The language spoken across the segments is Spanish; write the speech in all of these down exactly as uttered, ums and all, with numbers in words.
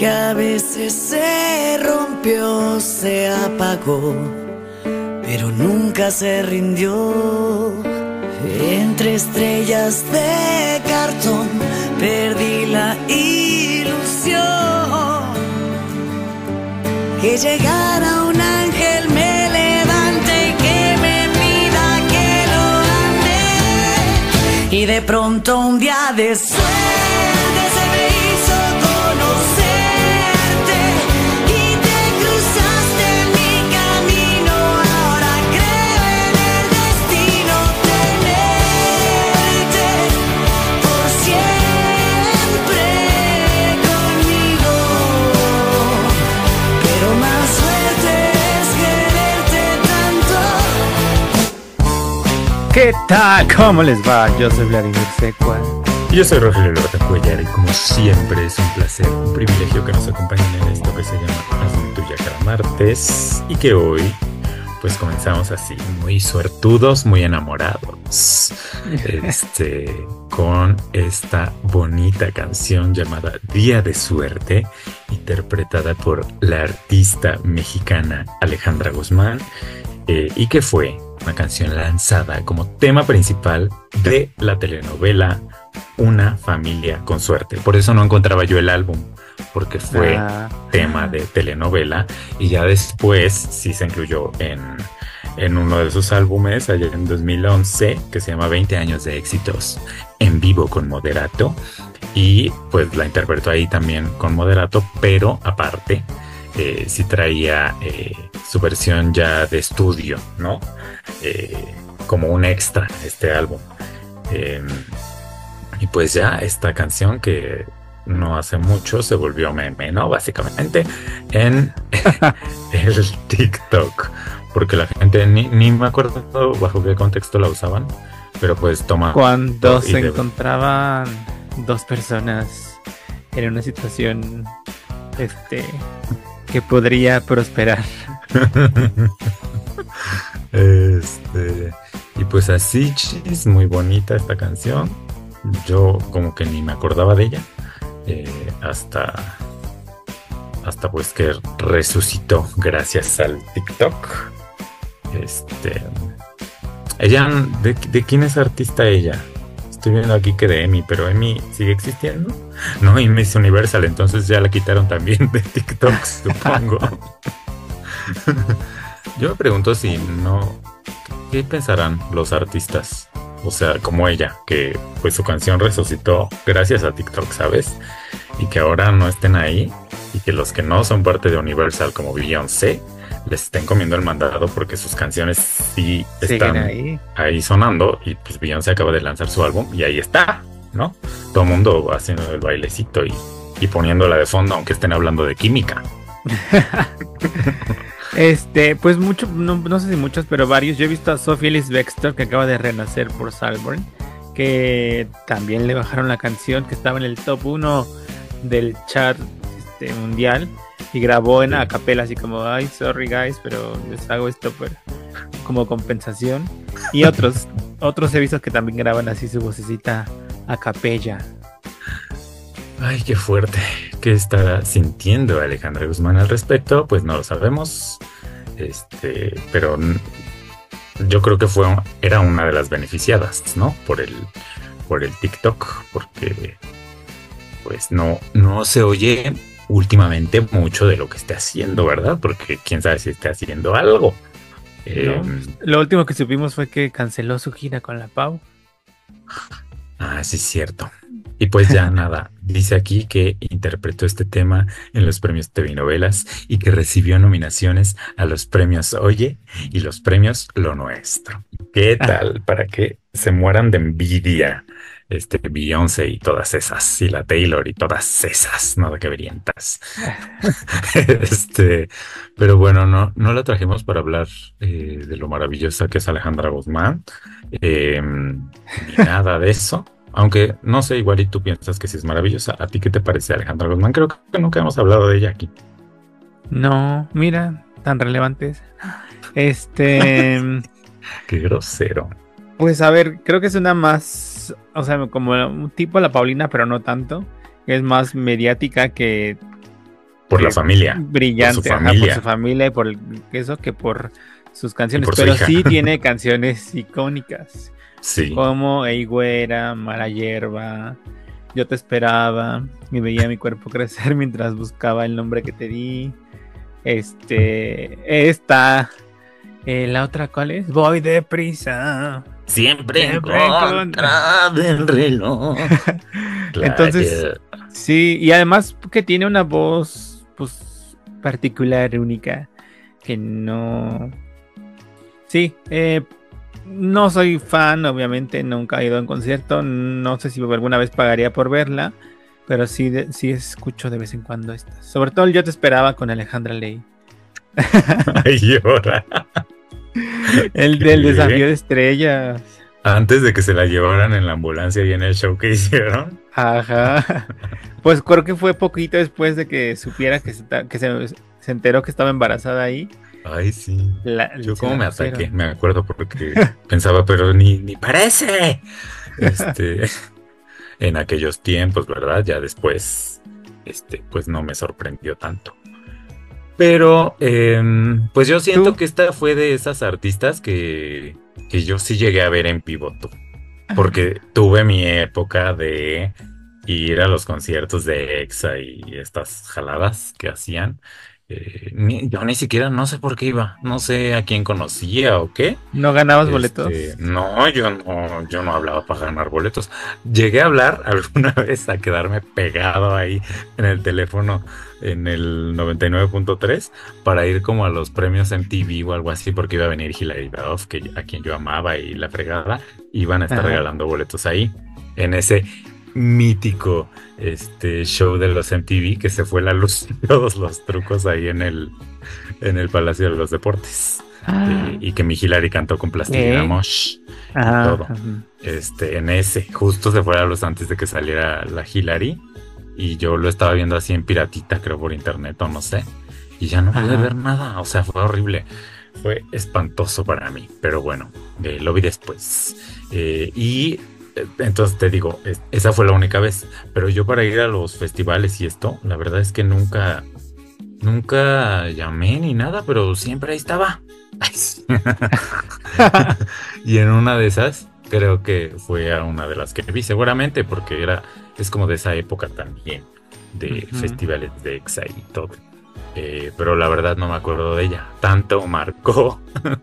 que a veces se rompió, se apagó, pero nunca se rindió. Entre estrellas de cartón perdí la ilusión. Que llegara un ángel me levante y que me mida que lo amé. Y de pronto un día de suerte se me hizo conocerte y te cruzaste en mi camino. Ahora creo en el destino tenerte por siempre conmigo. Pero más suerte es quererte tanto. ¿Qué tal? ¿Cómo les va? Yo soy Vladimir Secua. Y yo soy Rogelio Loreta Cuellar y como siempre es un placer, un privilegio que nos acompañen en esto que se llama Hazme Tuya cada martes y que hoy pues comenzamos así, muy suertudos, muy enamorados, este, con esta bonita canción llamada Día de Suerte, interpretada por la artista mexicana Alejandra Guzmán, eh, y que fue una canción lanzada como tema principal de la telenovela Una Familia con Suerte. Por eso no encontraba yo el álbum, porque fue Ah. tema de telenovela y ya después sí se incluyó en, en uno de sus álbumes allá en dos mil once que se llama veinte años de éxitos en vivo con Moderato, y pues la interpretó ahí también con Moderato, pero aparte eh, sí traía eh, su versión ya de estudio, ¿no? Eh, como un extra este álbum. Eh, y pues ya esta canción que no hace mucho se volvió meme, ¿no? Básicamente en el TikTok, porque la gente ni, ni me acuerdo bajo qué contexto la usaban, pero pues toma. Cuando y se de- encontraban dos personas en una situación este que podría prosperar. Este, y pues así, chis, muy bonita esta canción. Yo como que ni me acordaba de ella. eh, hasta hasta pues que resucitó gracias al TikTok. Este, ella, ¿de, de quién es artista ella? Estoy viendo aquí que de Emi, pero Emi sigue existiendo. No, y Miss Universal, entonces ya la quitaron también de TikTok, supongo. Yo me pregunto si no, ¿qué pensarán los artistas? O sea, como ella, que pues su canción resucitó gracias a TikTok, ¿sabes? Y que ahora no estén ahí, y que los que no son parte de Universal, como Beyoncé, les estén comiendo el mandado porque sus canciones sí están Siguen ahí. ahí sonando, y pues Beyoncé acaba de lanzar su álbum y ahí está, ¿no? Todo el mundo haciendo el bailecito y, y poniéndola de fondo, aunque estén hablando de química. Este, pues mucho, no, no sé si muchos, pero varios. Yo he visto a Sophie Ellis Bextor, que acaba de renacer por Salborn, que también le bajaron la canción, que estaba en el top uno del chart este, mundial, y grabó en Sí. a capela, así como, ay, sorry guys, pero les hago esto por, como compensación. Y otros, otros he visto que también graban así su vocecita a capella. Ay, qué fuerte. ¿Qué estará sintiendo Alejandra Guzmán al respecto? Pues no lo sabemos. Este, pero n- yo creo que fue, era una de las beneficiadas, ¿no? Por el, por el TikTok, porque pues no, no se oye últimamente mucho de lo que esté haciendo, ¿verdad? Porque quién sabe si esté haciendo algo. Eh, ¿No? Lo último que supimos fue que canceló su gira con la Pau. Ah, sí, es cierto. Y pues ya nada, dice aquí que interpretó este tema en los premios T V Novelas y que recibió nominaciones a los premios Oye y los premios Lo Nuestro. ¿Qué tal? Para que se mueran de envidia este Beyoncé y todas esas, y la Taylor y todas esas, nada que verientas. Este, pero bueno, no, no la trajimos para hablar eh, de lo maravillosa que es Alejandra Guzmán, eh, ni nada de eso. Aunque no sé, igual y tú piensas que sí es maravillosa. ¿A ti qué te parece Alejandra Guzmán? Creo que nunca hemos hablado de ella aquí. No, mira, tan relevantes. Este, Qué grosero. pues a ver, creo que es una más, o sea, como un tipo la Paulina, pero no tanto. Es más mediática que Por la familia. Brillante, por su ajá, familia. por su familia y por el, eso que por sus canciones. por su Pero hija. sí tiene canciones icónicas. Sí. Como Ey Güera, Mala Hierba, Yo Te Esperaba, y veía mi cuerpo crecer mientras buscaba el nombre que te di. Este, esta, eh, la otra, ¿cuál es? Voy deprisa. Siempre en Siempre en contra del reloj. Entonces, sí, y además que tiene una voz, pues, particular, única, que no... Sí, eh, no soy fan, obviamente, nunca he ido a un concierto, no sé si alguna vez pagaría por verla, pero sí, de, sí escucho de vez en cuando estas. Sobre todo el Yo Te Esperaba con Alejandra Ley. Ay, llora. El Qué del bien. Desafío de Estrellas. Antes de que se la llevaran en la ambulancia y en el show que hicieron. Ajá. Pues creo que fue poquito después de que supiera que se, que se, se enteró que estaba embarazada ahí. Ay, sí. La, Yo se como la me pusieron. ataqué, me acuerdo porque pensaba, pero ni, ni parece. Este, en aquellos tiempos, ¿verdad? Ya después, este, pues no me sorprendió tanto. Pero, eh, pues yo siento ¿Tú? que esta fue de esas artistas que, que yo sí llegué a ver en pivoto. Porque tuve mi época de ir a los conciertos de EXA y estas jaladas que hacían. Eh, ni- yo ni siquiera no sé por qué iba, no sé a quién conocía o qué. ¿No ganabas Este, boletos? no, yo no, yo no hablaba para ganar boletos. Llegué a hablar alguna vez a quedarme pegado ahí en el teléfono en el noventa y nueve punto tres para ir como a los premios M T V o algo así, porque iba a venir Hilary Duff, que, a quien yo amaba y la fregada, iban a estar Ajá. regalando boletos ahí, en ese mítico este show de los M T V que se fue la luz y todos los trucos ahí en el, en el Palacio de los Deportes. Eh, y que mi Hilary cantó con Plastilina ¿Qué? Mosh y Ajá. todo. Este, en ese, justo se fue a la luz antes de que saliera la Hilary. Y yo lo estaba viendo así en piratita, creo por internet o no sé. Y ya no pude Ajá. ver nada. O sea, fue horrible. Fue espantoso para mí. Pero bueno, eh, lo vi después. Eh, y eh, entonces te digo, es- esa fue la única vez. Pero yo para ir a los festivales y esto, la verdad es que nunca, nunca llamé ni nada, pero siempre ahí estaba. Ay, sí. Y en una de esas, creo que fue a una de las que vi, seguramente, porque era, es como de esa época también, de Ujú. festivales de EXA y todo. Eh, pero la verdad no me acuerdo de ella. Tanto marcó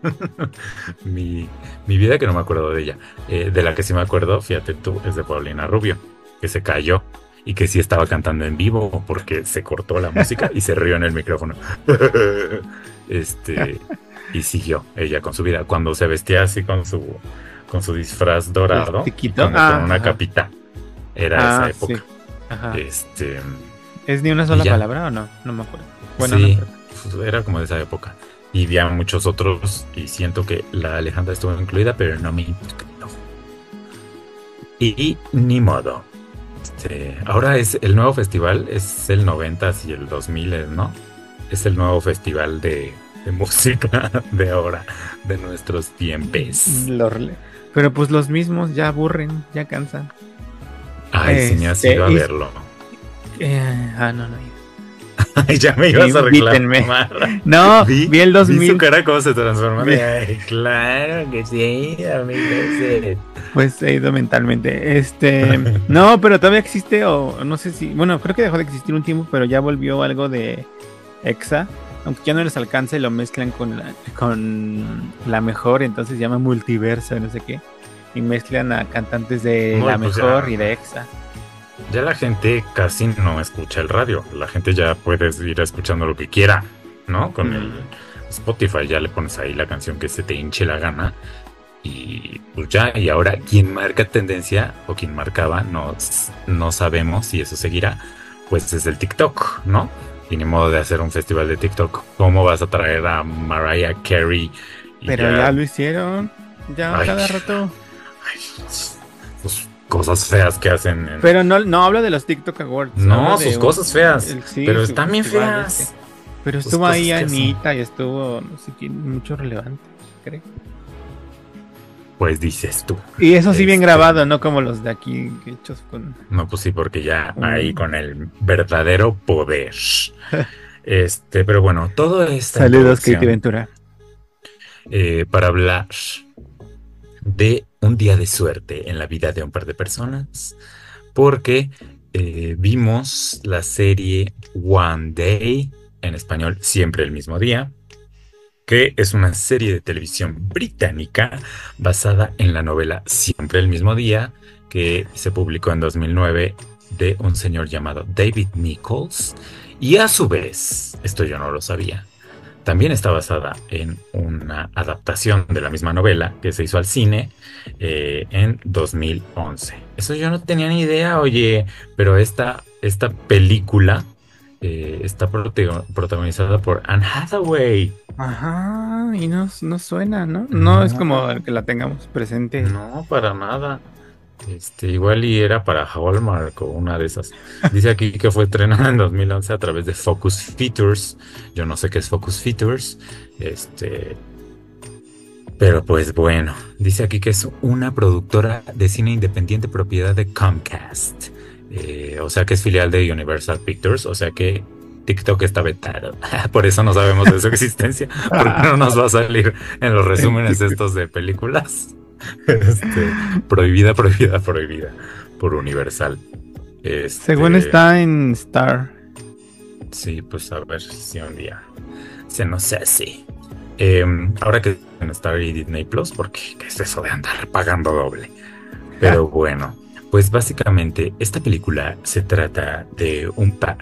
mi, mi vida que no me acuerdo de ella. Eh, de la que sí me acuerdo, fíjate tú, es de Paulina Rubio, que se cayó y que sí estaba cantando en vivo porque se cortó la música y se rió en el micrófono. Este, y siguió ella con su vida. Cuando se vestía así con su, con su disfraz dorado, Plastiquito. con, Ah, con una ajá. capita. Era Ah, esa época. sí. Ajá. Este, ¿Es ni una sola y ya. palabra o no? No me acuerdo. Bueno, sí, no importa. era como de esa época. Y había muchos otros, y siento que la Alejandra estuvo incluida, pero no me importa. Y ni modo. Este, ahora es el nuevo festival, es el noventas y el dos mil, ¿no? Es el nuevo festival de, de música de ahora, de nuestros tiempos. Lorle. Pero pues los mismos ya aburren, ya cansan. Ay, si me has Este, ido a y- verlo. Eh, ah, no, no. he ido. Ay, ya me ibas a Invítenme. reclamar. No, vi, el dos Vi mil. su cara cómo se transforma. Vi- Ay, claro que sí, amigo. Sí. Pues he ido mentalmente. Este, no, pero todavía existe o no sé si, bueno, creo que dejó de existir un tiempo, pero ya volvió algo de EXA, aunque ya no les alcanza y lo mezclan con la, con la mejor, entonces se llama Multiverso, no sé qué, y mezclan a cantantes de No, la pues ya. mejor y de EXA. Ya la gente casi no escucha el radio. La gente ya puede ir escuchando lo que quiera, ¿no? Con Mm. el Spotify ya le pones ahí la canción que se te hinche la gana. Y pues ya, y ahora quien marca tendencia o quien marcaba, no, no sabemos si eso seguirá, pues es el TikTok, ¿no? Y ni modo de hacer un festival de TikTok. ¿Cómo vas a traer a Mariah Carey? Y Pero ya, lo hicieron, ya Ay. cada rato. Ay, pues, cosas feas que hacen. en- Pero no, no hablo de los TikTok Awards. No, hablo de sus un- cosas feas. el- sí, pero su están bien festival feas. este. Pero Sus estuvo cosas ahí que hacen. Anita y estuvo, no sé quién, mucho relevante, creo. Pues dices tú. Y eso sí bien Este, grabado, no como los de aquí hechos con... No, pues sí, porque ya Mm. ahí con el verdadero poder. Este, pero bueno, todo esta Saludos, Katie introducción, Ventura. eh, para hablar de un día de suerte en la vida de un par de personas, porque eh, vimos la serie One Day, en español, Siempre el mismo día, que es una serie de televisión británica basada en la novela Siempre el mismo día, que se publicó en dos mil nueve de un señor llamado David Nichols, y a su vez, esto yo no lo sabía, también está basada en una adaptación de la misma novela que se hizo al cine eh, en dos mil once. Eso yo no tenía ni idea, oye, pero esta, esta película eh, está prote- protagonizada por Anne Hathaway. Ajá, y no, no suena, ¿no? No es No. como que la tengamos presente. No, para nada. Este, igual y era para Hallmark o una de esas. Dice aquí que fue estrenada en dos mil once a través de Focus Features. Yo no sé qué es Focus Features. Este, pero pues bueno, dice aquí que es una productora de cine independiente propiedad de Comcast. Eh, o sea que es filial de Universal Pictures. O sea que TikTok está vetado. Por eso no sabemos de su existencia. Porque no nos va a salir en los resúmenes estos de películas. Este, prohibida, prohibida, prohibida por Universal. Este, Según está en Star. Sí, pues a ver si un día se nos hace. Eh, ahora que en Star y Disney Plus, porque ¿qué es eso de andar pagando doble? Pero bueno, pues básicamente esta película se trata de un par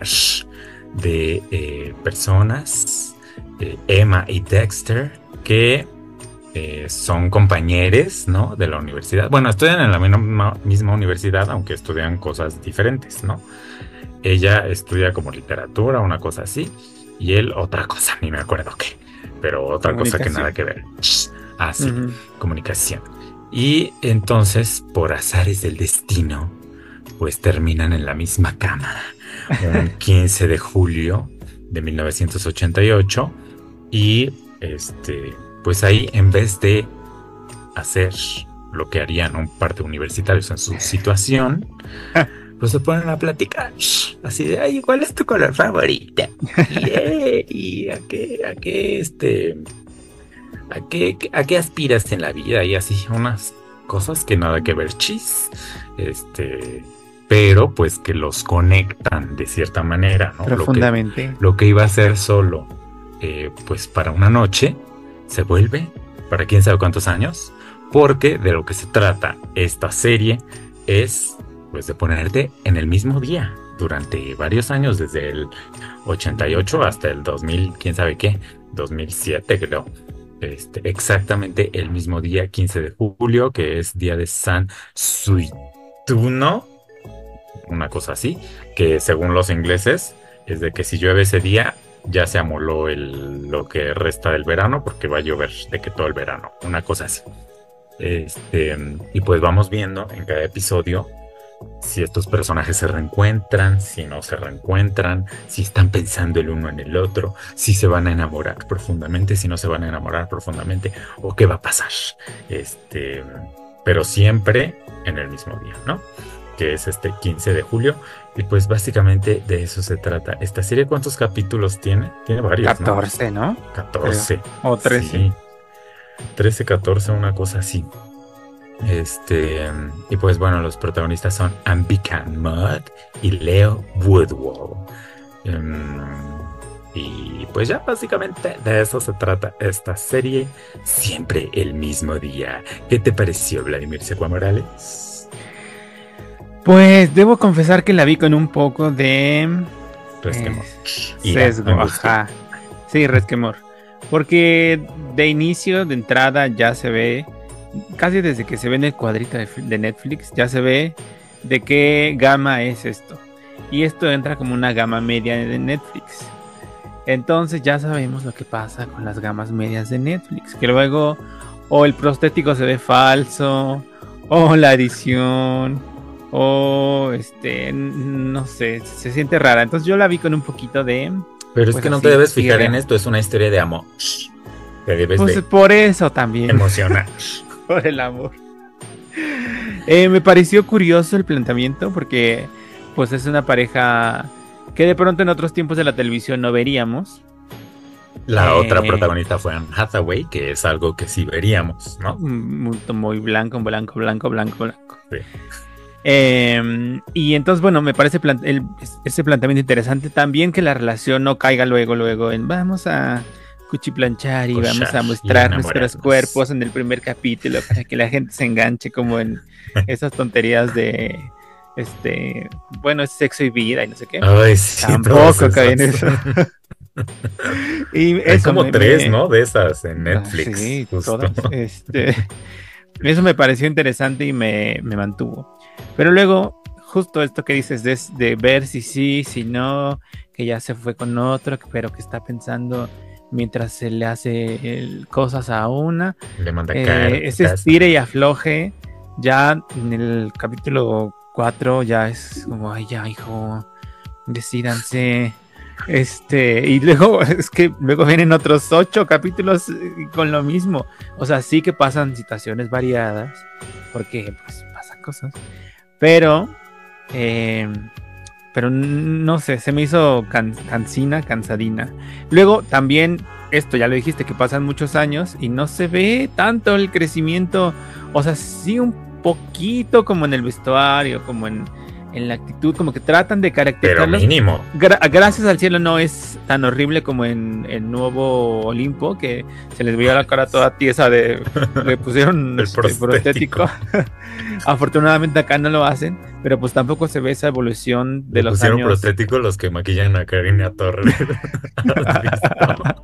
de eh, personas, eh, Emma y Dexter, que Eh, son compañeros, ¿no? De la universidad. Bueno, estudian en la misma, misma universidad, aunque estudian cosas diferentes, ¿no? Ella estudia como literatura, una cosa así, y él otra cosa, ni me acuerdo qué, pero otra cosa que nada que ver. Ah, sí, Ujú. comunicación. Y entonces, por azares del destino, pues terminan en la misma cama, un quince de julio de mil novecientos ochenta y ocho, y este... pues ahí en vez de hacer lo que harían un par de universitarios en su situación, pues se ponen a platicar así de, ay, ¿cuál es tu color favorito? Y, eh, y a qué, a qué, este, a qué, a qué aspiras en la vida, y así unas cosas que nada que ver, chis, este, pero pues que los conectan de cierta manera, ¿no? Profundamente. Lo que, lo que iba a ser solo, eh, pues para una noche, se vuelve para quién sabe cuántos años, porque de lo que se trata esta serie es pues de ponerte en el mismo día durante varios años, desde el ochenta y ocho hasta el dos mil, quién sabe qué, dos mil siete creo, este, exactamente el mismo día, quince de julio, que es día de San Suituno, una cosa así, que según los ingleses es de que si llueve ese día ya se amoló el, lo que resta del verano, porque va a llover de que todo el verano, una cosa así. Este, y pues vamos viendo en cada episodio si estos personajes se reencuentran, si no se reencuentran, si están pensando el uno en el otro, si se van a enamorar profundamente, si no se van a enamorar profundamente, o qué va a pasar. Este, pero siempre en el mismo día, ¿no? Que es este quince de julio. Y pues básicamente de eso se trata esta serie. ¿Cuántos capítulos tiene? Tiene varios, catorce, ¿no? catorce. O trece. Sí. trece, catorce, una cosa así. Este, y pues bueno, los protagonistas son Ambika Mudd y Leo Woodwall. Um, y pues ya básicamente de eso se trata esta serie, siempre el mismo día. ¿Qué te pareció, Vladimir Secua Morales? Pues debo confesar que la vi con un poco de Resquemor. eh, sesgo, ajá. Sí, resquemor. Porque de inicio, de entrada, ya se ve, casi desde que se ve en el cuadrito de, de Netflix, ya se ve de qué gama es esto. Y esto entra como una gama media de Netflix. Entonces ya sabemos lo que pasa con las gamas medias de Netflix. Que luego o el prostético se ve falso, o la edición, o este, no sé, se siente rara. Entonces yo la vi con un poquito de... Pero es pues que no así, te debes fijar tierra. en esto, es una historia de amor. Te debes Pues de por eso también. emocionar. por el amor. Eh, me pareció curioso el planteamiento porque pues es una pareja que de pronto en otros tiempos de la televisión no veríamos. La Eh, otra protagonista fue Anne Hathaway, que es algo que sí veríamos, ¿no? muy, muy blanco, blanco, blanco, blanco, blanco. Sí. Eh, y entonces, bueno, me parece plan- el- ese planteamiento interesante también, que la relación no caiga luego, luego en vamos a cuchiplanchar y Cochar vamos a y mostrar nuestros enamorarnos. cuerpos en el primer capítulo para que la gente se enganche como en esas tonterías de este, bueno, es sexo y vida y no sé qué. Ay, sí, Tampoco todas caí en esas. eso. Y Hay eso como me- tres, me- ¿no? De esas en Ah, Netflix. sí, justo. todas. Este, eso me pareció interesante y me, me mantuvo. Pero luego, justo esto que dices de, de ver si sí, si no, que ya se fue con otro, pero que está pensando mientras se le hace el- cosas a una. Le manda Eh, cartas. ese estire y afloje, ya en el capítulo cuatro ya es como, ay, ya, hijo, decídanse. Este, y luego es que luego vienen otros ocho capítulos eh, con lo mismo. O sea, sí que pasan situaciones variadas, porque pues pasan cosas, pero eh, pero no sé, se me hizo can- cansina, cansadina. Luego también, esto ya lo dijiste, que pasan muchos años y no se ve tanto el crecimiento. O sea, sí un poquito como en el vestuario, como en, en la actitud, como que tratan de Pero caracterizarlos. mínimo. Gra- gracias al cielo no es tan horrible como en el nuevo Olimpo, que se les veía la cara toda tiesa de le pusieron El este, prostético. prostético. Afortunadamente acá no lo hacen, pero pues tampoco se ve esa evolución de Le los pusieron años. prostético los que maquillan a Karina Torres. ¿Has visto?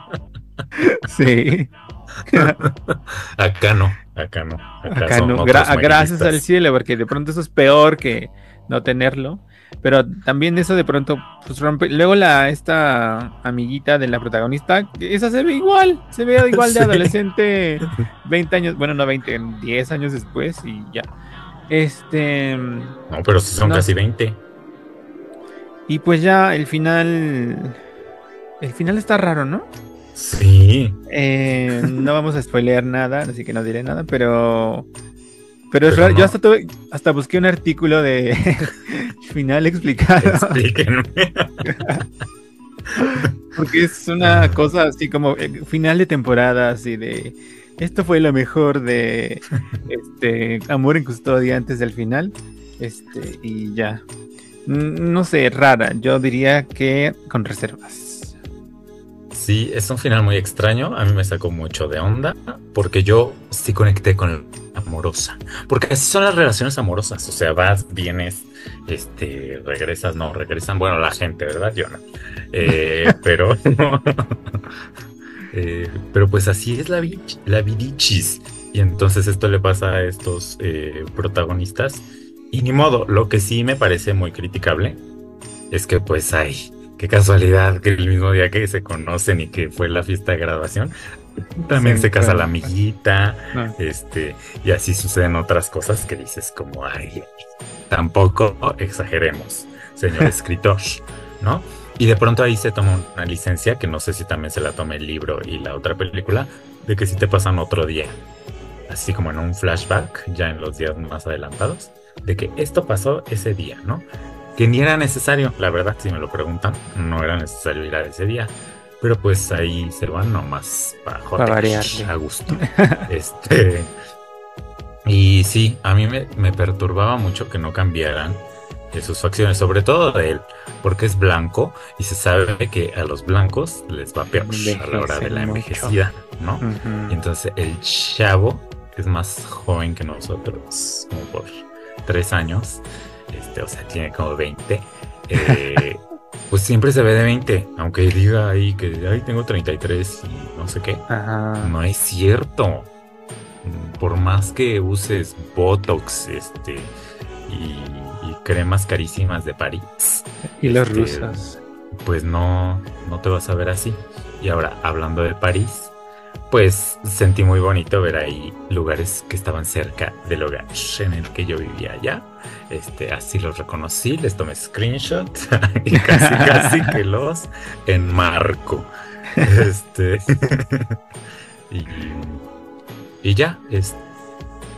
Sí. Acá no, acá no. Acá, Acá son no. otros Gra- gracias maquillistas. al cielo, porque de pronto eso es peor que no tenerlo. Pero también eso de pronto pues rompe. Luego la esta amiguita de la protagonista, esa se ve igual, se ve igual de Sí. adolescente veinte años, bueno, no veinte, diez años después y ya. Este, No, pero sí son No. casi veinte. y pues ya el final el final está raro, ¿no? Sí. Eh, no vamos a spoilear nada, así que no diré nada, pero pero es Pero raro. no. Yo hasta tuve, hasta busqué un artículo de final explicado. Explíquenme. Porque es una cosa así como eh, final de temporada, así de esto fue lo mejor de este Amor en Custodia antes del final. Este, y ya. Mm, No sé, rara. Yo diría que con reservas. Sí, es un final muy extraño. A mí me sacó mucho de onda porque yo sí conecté con la amorosa. Porque así son las relaciones amorosas. O sea, vas, vienes, este, regresas, no, regresan. Bueno, la gente, ¿verdad? Yo no. Eh, pero, eh, pero pues así es la, vich- la vidichis. Y entonces esto le pasa a estos eh, protagonistas. Y ni modo, lo que sí me parece muy criticable es que pues hay. Qué casualidad que el mismo día que se conocen y que fue la fiesta de graduación, también Sí, se casa claro. la amiguita, No. este, y así suceden otras cosas que dices como, ay, tampoco exageremos, señor escritor, ¿no? Y de pronto ahí se toma una licencia, que no sé si también se la tome el libro y la otra película, de que si te pasan otro día, así como en un flashback, ya en los días más adelantados, de que esto pasó ese día, ¿no? Que ni era necesario, la verdad, si me lo preguntan, no era necesario ir a ese día. Pero pues ahí se van nomás para joder, variarle. a gusto. Este. Y sí, a mí me, me perturbaba mucho que no cambiaran de sus facciones, sobre todo de él, porque es blanco y se sabe que a los blancos les va peor a la hora de la Envejecen mucho. envejecida, ¿no? Ujú. Y entonces el chavo, que es más joven que nosotros, como por tres años, este, o sea, tiene como veinte, eh, pues siempre se ve de veinte, aunque diga ahí que ay, tengo treinta y tres y no sé qué. Ajá. No es cierto. Por más que uses Botox, este, y, y cremas carísimas de París, Y los este, rusos. pues no, no te vas a ver así. Y ahora, hablando de París, pues sentí muy bonito ver ahí lugares que estaban cerca del hogar en el que yo vivía allá. Este, así los reconocí, les tomé screenshot y casi casi que los enmarco. Este y, y ya, es,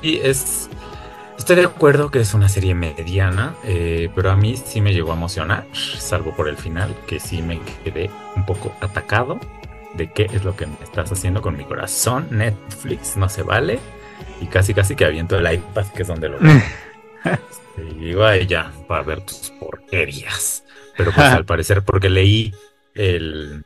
es... Estoy de acuerdo que es una serie mediana, eh, pero a mí sí me llegó a emocionar, salvo por el final, que sí me quedé un poco atacado de qué es lo que me estás haciendo con mi corazón. Netflix, no se vale. Y casi casi que aviento el iPad, que es donde lo veo. Este, y digo, ay, ya, para ver tus porquerías. Pero pues al parecer, porque leí el,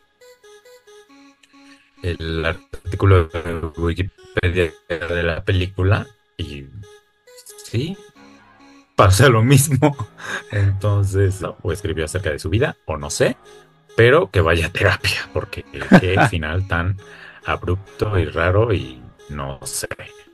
el artículo de Wikipedia de la película y sí, pasa lo mismo. Entonces, no, o escribió acerca de su vida, o no sé, pero que vaya a terapia, porque qué final tan abrupto y raro y no sé.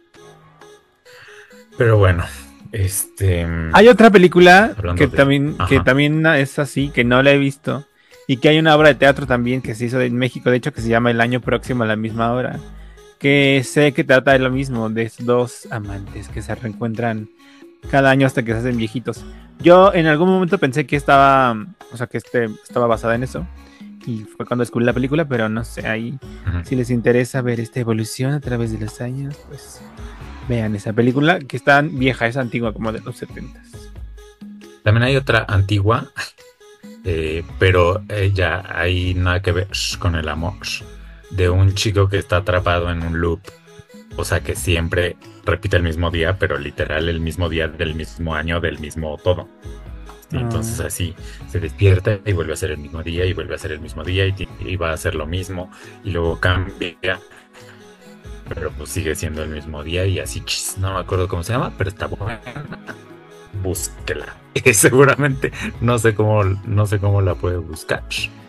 Pero bueno, este... Hay otra película que de... también, que también es así, que no la he visto, y que hay una obra de teatro también que se hizo en México, de hecho, que se llama El año próximo a la misma hora, que sé que trata de lo mismo, de dos amantes que se reencuentran cada año hasta que se hacen viejitos. Yo en algún momento pensé que estaba, o sea, que este estaba basada en eso, y fue cuando descubrí la película, pero no sé, ahí, uh-huh. si les interesa ver esta evolución a través de los años, pues vean esa película, que es tan vieja, es antigua, como de los setentas. También hay otra antigua, eh, pero eh, ya hay nada que ver con el amor, de un chico que está atrapado en un loop, o sea que siempre repite el mismo día, pero literal el mismo día del mismo año, del mismo todo. Y entonces así se despierta y vuelve a ser el mismo día y vuelve a ser el mismo día y, y va a hacer lo mismo y luego cambia, pero pues sigue siendo el mismo día y así, no me acuerdo cómo se llama, pero está buena. Búsquela. Seguramente no sé cómo, no sé cómo la puede buscar.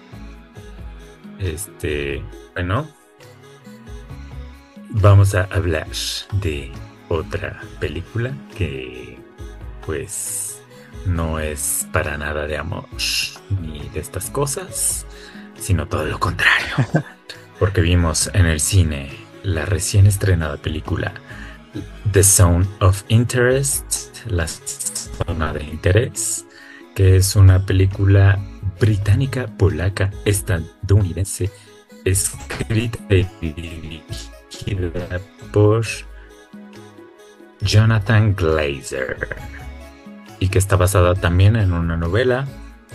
Este, bueno, vamos a hablar de otra película que, pues, no es para nada de amor ni de estas cosas, sino todo lo contrario. Porque vimos en el cine la recién estrenada película The Zone of Interest, la zona de interés, que es una película británica, polaca, estadounidense, escrita y dirigida por Jonathan Glazer y que está basada también en una novela.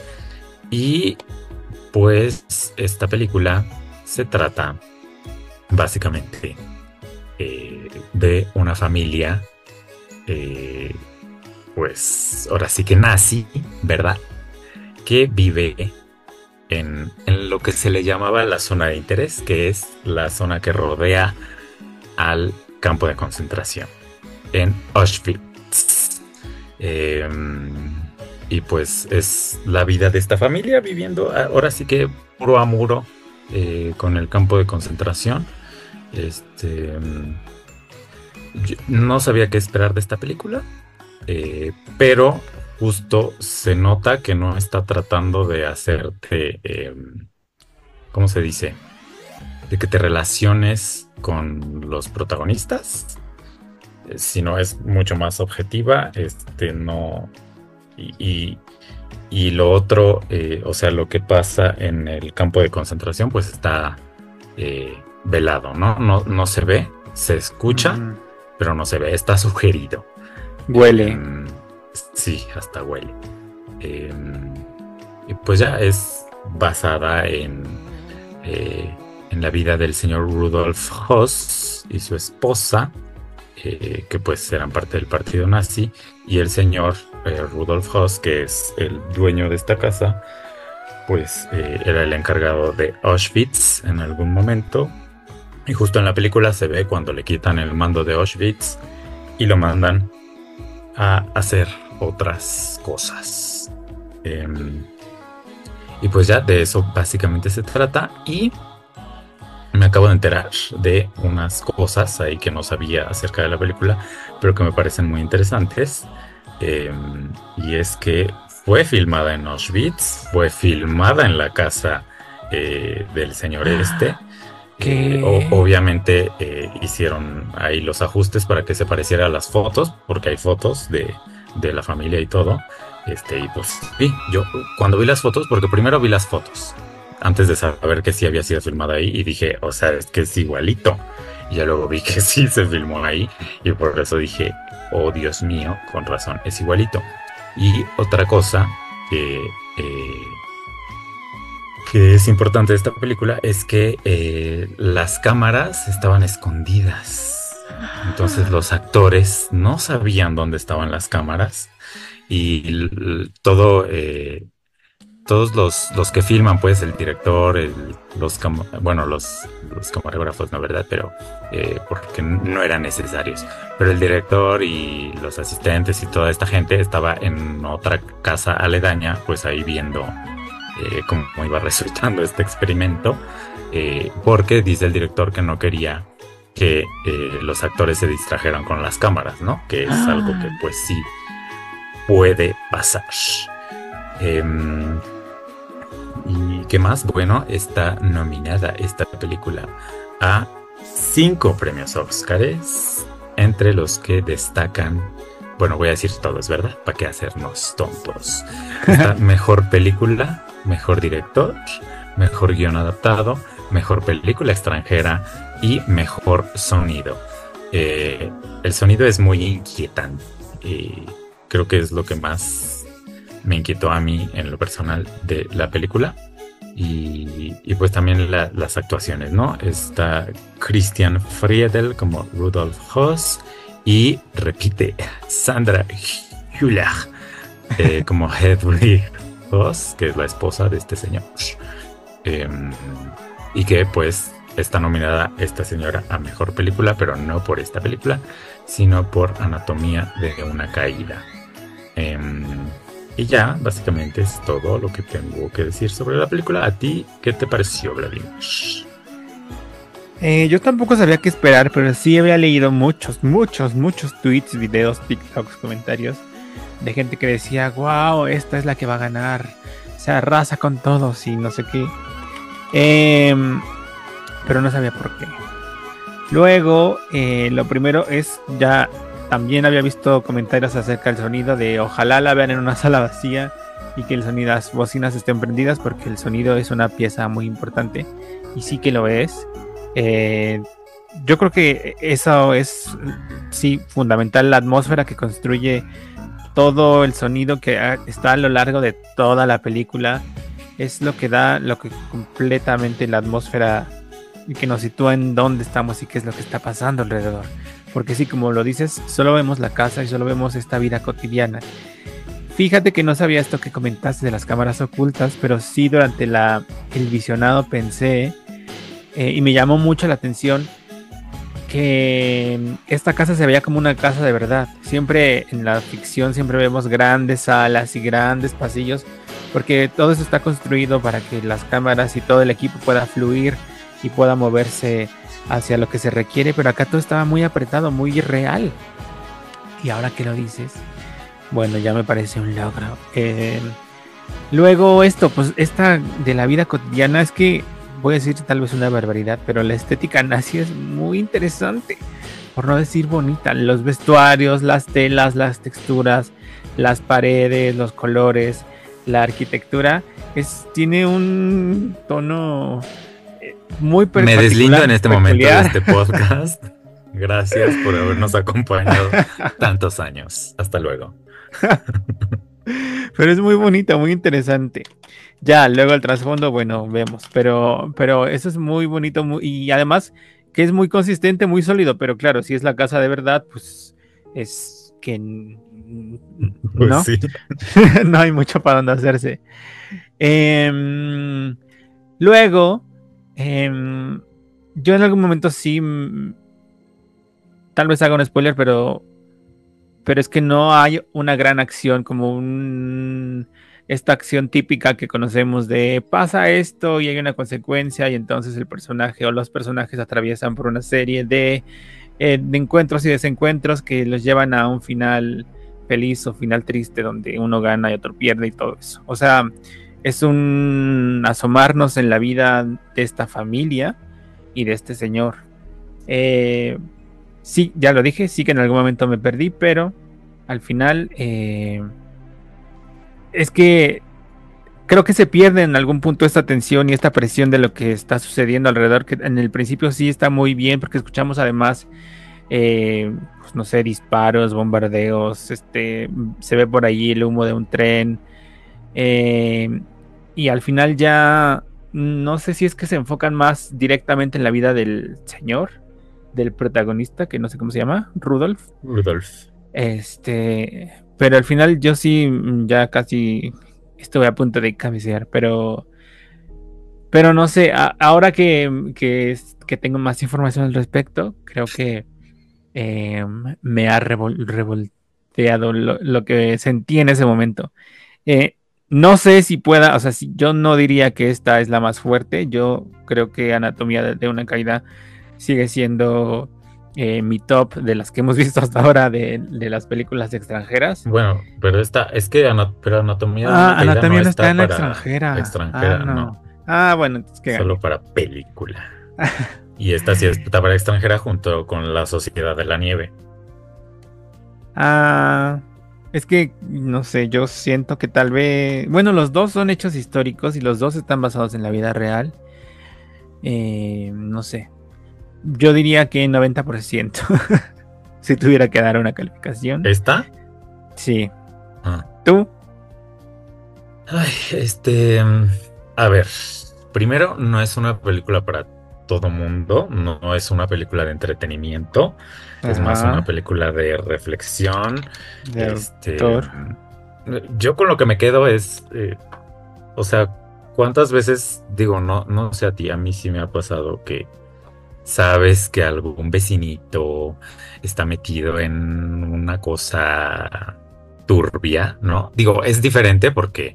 Y pues esta película se trata básicamente eh, de una familia eh, pues ahora sí que nazi, ¿verdad? Que vive en, en lo que se le llamaba la zona de interés, que es la zona que rodea al campo de concentración en Auschwitz. Eh, y pues es la vida de esta familia viviendo ahora sí que puro a muro eh, con el campo de concentración. Este, yo no sabía qué esperar de esta película, eh, pero justo se nota que no está tratando de hacerte, eh, ¿cómo se dice? De que te relaciones con los protagonistas, eh, sino es mucho más objetiva, este, no, y, y, y lo otro, eh, o sea, lo que pasa en el campo de concentración, pues está eh, velado, ¿no? No, no se ve, se escucha, uh-huh. pero no se ve, está sugerido. Huele. Eh, sí, hasta huele. Eh, y pues ya es basada en, eh, en la vida del señor Rudolf Höss y su esposa, eh, que pues eran parte del partido nazi, y el señor eh, Rudolf Höss, que es el dueño de esta casa, pues eh, era el encargado de Auschwitz en algún momento. Y justo en la película se ve cuando le quitan el mando de Auschwitz y lo mandan a hacer otras cosas. Eh, y pues ya de eso básicamente se trata. Y me acabo de enterar de unas cosas ahí que no sabía acerca de la película, pero que me parecen muy interesantes. Eh, y es que fue filmada en Auschwitz, fue filmada en la casa eh, del señor este. Eh, o, obviamente eh, hicieron ahí los ajustes para que se pareciera a las fotos, porque hay fotos de, de la familia y todo. Este, y pues sí, yo cuando vi las fotos, porque primero vi las fotos antes de saber que sí había sido filmada ahí, y dije, o sea, es que es igualito. Y ya luego vi que sí se filmó ahí y por eso dije, oh Dios mío, con razón, es igualito. Y otra cosa que, eh, que es importante de esta película es que eh, las cámaras estaban escondidas. Entonces los actores no sabían dónde estaban las cámaras y l- todo... eh, todos los, los que filman, pues, el director, el, los, cam- bueno, los, los camarógrafos, no, ¿verdad? Pero, eh, porque no eran necesarios. Pero el director y los asistentes y toda esta gente estaba en otra casa aledaña, pues ahí viendo eh, cómo iba resultando este experimento, eh, porque dice el director que no quería que eh, los actores se distrajeran con las cámaras, ¿no? Que es algo que, pues, sí puede pasar. Em, ¿Y qué más? Bueno, está nominada esta película a cinco premios Óscares, entre los que destacan, bueno, voy a decir todos, ¿verdad? ¿Para qué hacernos tontos? Está mejor película, mejor director, mejor guión adaptado, mejor película extranjera y mejor sonido. Eh, el sonido es muy inquietante. Eh, creo que es lo que más me inquietó a mí en lo personal de la película y, y pues también la, las actuaciones, ¿no? Está Christian Friedel como Rudolf Höss y repite Sandra Hüller eh, como Hedwig Höss, que es la esposa de este señor. Eh, y que pues está nominada esta señora a mejor película, pero no por esta película, sino por Anatomía de una caída. Eh, Y ya, básicamente es todo lo que tengo que decir sobre la película. ¿A ti qué te pareció, Vladimir? Eh, yo tampoco sabía qué esperar, pero sí había leído muchos, muchos, muchos tweets, videos, TikToks, comentarios de gente que decía, wow, esta es la que va a ganar, se arrasa con todos y no sé qué. Eh, pero no sabía por qué. Luego, eh, lo primero es ya... También había visto comentarios acerca del sonido de ojalá la vean en una sala vacía y que el sonido, las bocinas estén prendidas porque el sonido es una pieza muy importante y sí que lo es. Eh, yo creo que eso es sí fundamental, la atmósfera que construye todo el sonido que está a lo largo de toda la película es lo que da, lo que completamente la atmósfera y que nos sitúa en dónde estamos y qué es lo que está pasando alrededor. Porque sí, como lo dices, solo vemos la casa y solo vemos esta vida cotidiana. Fíjate que no sabía esto que comentaste de las cámaras ocultas, pero sí durante la, el visionado pensé, eh, y me llamó mucho la atención, que esta casa se veía como una casa de verdad. Siempre en la ficción siempre vemos grandes salas y grandes pasillos, porque todo eso está construido para que las cámaras y todo el equipo pueda fluir y pueda moverse hacia lo que se requiere, pero acá todo estaba muy apretado, muy real. Y ahora que lo dices, bueno, ya me parece un logro. Eh, luego esto, pues esta de la vida cotidiana, es que voy a decir tal vez una barbaridad, pero la estética nazi es muy interesante, por no decir bonita. Los vestuarios, las telas, las texturas, las paredes, los colores, la arquitectura, es, tiene un tono muy Me particular, deslindo en este momento de peculiar. este podcast. Gracias por habernos acompañado tantos años. Hasta luego. Pero es muy bonita, muy interesante. Ya, luego el trasfondo, bueno, vemos. Pero, pero eso es muy bonito muy, y además que es muy consistente, muy sólido. Pero claro, si es la casa de verdad, pues es que n- Pues no, sí. no hay mucho para dónde hacerse. Em, luego, em, yo en algún momento sí, mm, tal vez haga un spoiler, pero pero es que no hay una gran acción como un, esta acción típica que conocemos de pasa esto y hay una consecuencia y entonces el personaje o los personajes atraviesan por una serie de, eh, de encuentros y desencuentros que los llevan a un final feliz o final triste donde uno gana y otro pierde y todo eso. O sea, es un asomarnos en la vida de esta familia y de este señor. Eh, Sí, ya lo dije, sí que en algún momento me perdí, pero al final eh, es que creo que se pierde en algún punto esta tensión y esta presión de lo que está sucediendo alrededor, que en el principio sí está muy bien, porque escuchamos además, eh, pues, no sé, disparos, bombardeos, este, se ve por allí el humo de un tren, eh, y al final ya, no sé si es que se enfocan más directamente en la vida del señor, del protagonista, que no sé cómo se llama, Rudolf. Rudolf. Este, pero al final yo sí ya casi estuve a punto de cabecear, pero pero no sé, a, ahora que, que, que tengo más información al respecto, creo que eh, me ha revol, revolteado lo, lo que sentí en ese momento. Eh, no sé si pueda, o sea, si, yo no diría que esta es la más fuerte, yo creo que Anatomía de, de una caída sigue siendo eh, mi top de las que hemos visto hasta ahora de, de las películas extranjeras. Bueno, pero esta, es que ana, pero Anatomía de Ah, una caída Anatomía no no está está en la para extranjera. extranjera, Ah, no. no. Ah, bueno, entonces que Solo para película. Y esta sí está para extranjera junto con La Sociedad de la Nieve. Ah, es que, no sé, yo siento que tal vez... Bueno, los dos son hechos históricos y los dos están basados en la vida real. Eh, no sé. Yo diría que noventa por ciento. Si tuviera que dar una calificación. ¿Esta? Sí. Ah. ¿Tú? Ay, este... A ver, primero, no es una película para todo mundo, no es una película de entretenimiento, Ajá. Es más una película de reflexión. De este, autor. Yo con lo que me quedo es, eh, o sea, ¿cuántas veces, digo, no, no sé a ti, a mí sí me ha pasado que sabes que algún vecinito está metido en una cosa turbia, ¿no? Digo, es diferente porque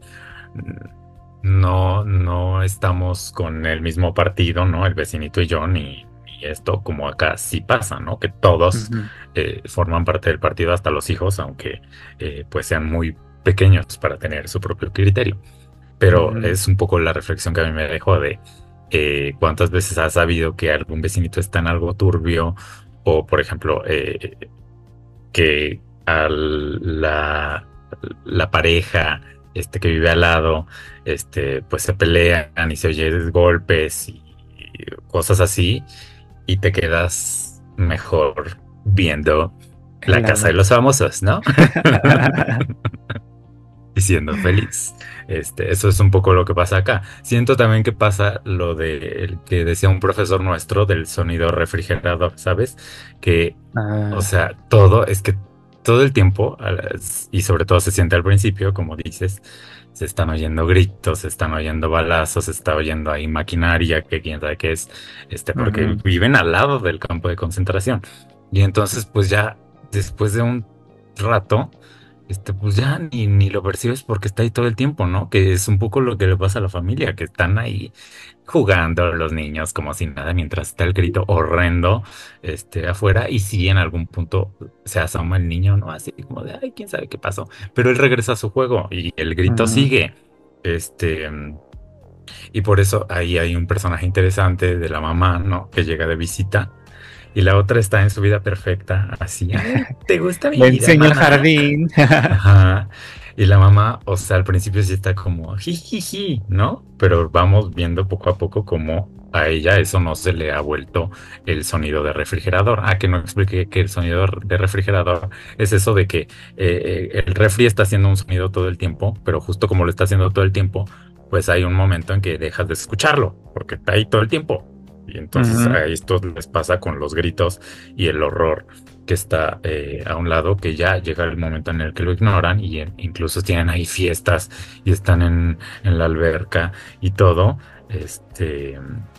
no, no estamos con el mismo partido, ¿no? El vecinito y yo, ni, ni esto, como acá sí pasa, ¿no? Que todos Ujú. eh, forman parte del partido, hasta los hijos, aunque eh, pues sean muy pequeños para tener su propio criterio. Pero Ujú. es un poco la reflexión que a mí me dejó de eh, cuántas veces has sabido que algún vecinito está en algo turbio, o por ejemplo, eh, que a la, la pareja este, que vive al lado, este, pues se pelean y se oyen golpes y, y cosas así, y te quedas mejor viendo La Claro. Casa de los Famosos, ¿no? Y siendo feliz. Este, eso es un poco lo que pasa acá. Siento también que pasa lo de el que decía un profesor nuestro del sonido refrigerador, ¿sabes? Que, Ah, o sea, todo es que todo el tiempo, a las- y sobre todo se siente al principio, como dices, se están oyendo gritos, se están oyendo balazos, se está oyendo ahí maquinaria, que quién sabe qué es, este, porque ujú. viven al lado del campo de concentración. Y entonces, pues ya, después de un rato, este, pues ya ni, ni lo percibes porque está ahí todo el tiempo, ¿no? Que es un poco lo que le pasa a la familia, que están ahí jugando los niños como si nada, mientras está el grito horrendo, este, afuera, y si en algún punto se asoma el niño, ¿no? Así como de, ay, quién sabe qué pasó. Pero él regresa a su juego y el grito Ujú. sigue. Este, y por eso ahí hay un personaje interesante de la mamá, ¿no? Que llega de visita. Y la otra está en su vida perfecta, así, ay, ¿te gusta mi Le vida, enseño el mamá? jardín. Ajá. Y la mamá, o sea, al principio sí está como jijiji, ¿no? Pero vamos viendo poco a poco cómo a ella eso no se le ha vuelto el sonido de refrigerador. Ah, que no expliqué que el sonido de refrigerador es eso de que eh, eh, el refri está haciendo un sonido todo el tiempo, pero justo como lo está haciendo todo el tiempo, pues hay un momento en que dejas de escucharlo, porque está ahí todo el tiempo. Y entonces Ujú. a esto les pasa con los gritos y el horror que está eh, a un lado, que ya llega el momento en el que lo ignoran y eh, incluso tienen ahí fiestas y están en, en la alberca y todo, este,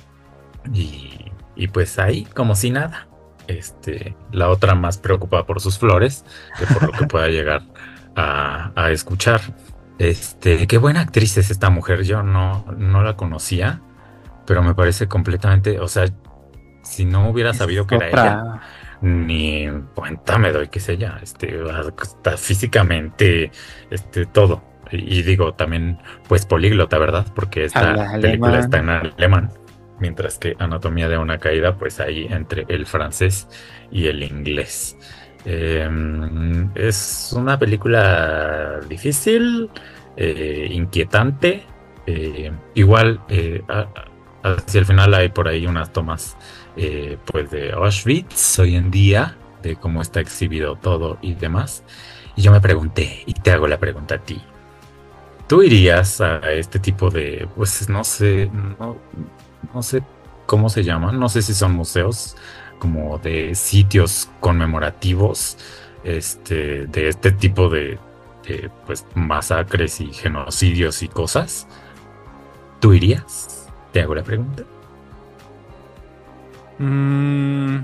y, y pues ahí como si nada. Este, la otra más preocupada por sus flores que por lo que pueda llegar a, a escuchar. Este, qué buena actriz es esta mujer, yo no, no la conocía, pero me parece completamente, o sea, si no hubiera Es sabido que era ella, otra. ni cuenta me doy que es ella, este, está físicamente, este, todo. Y, y digo, también, pues políglota, ¿verdad? Porque esta Habla película está alemán. en alemán, mientras que Anatomía de una caída, pues ahí entre el francés y el inglés. Eh, es una película difícil, eh, inquietante, Eh, igual, eh, a- a- hacia el final hay por ahí unas tomas eh, pues de Auschwitz hoy en día, de cómo está exhibido todo y demás. Y yo me pregunté, y te hago la pregunta a ti. ¿Tú irías a este tipo de, pues no sé, no, no sé cómo se llaman, no sé si son museos, como de sitios conmemorativos, este, de este tipo de, de, pues, masacres y genocidios y cosas? ¿Tú irías? Te hago la pregunta. Mm,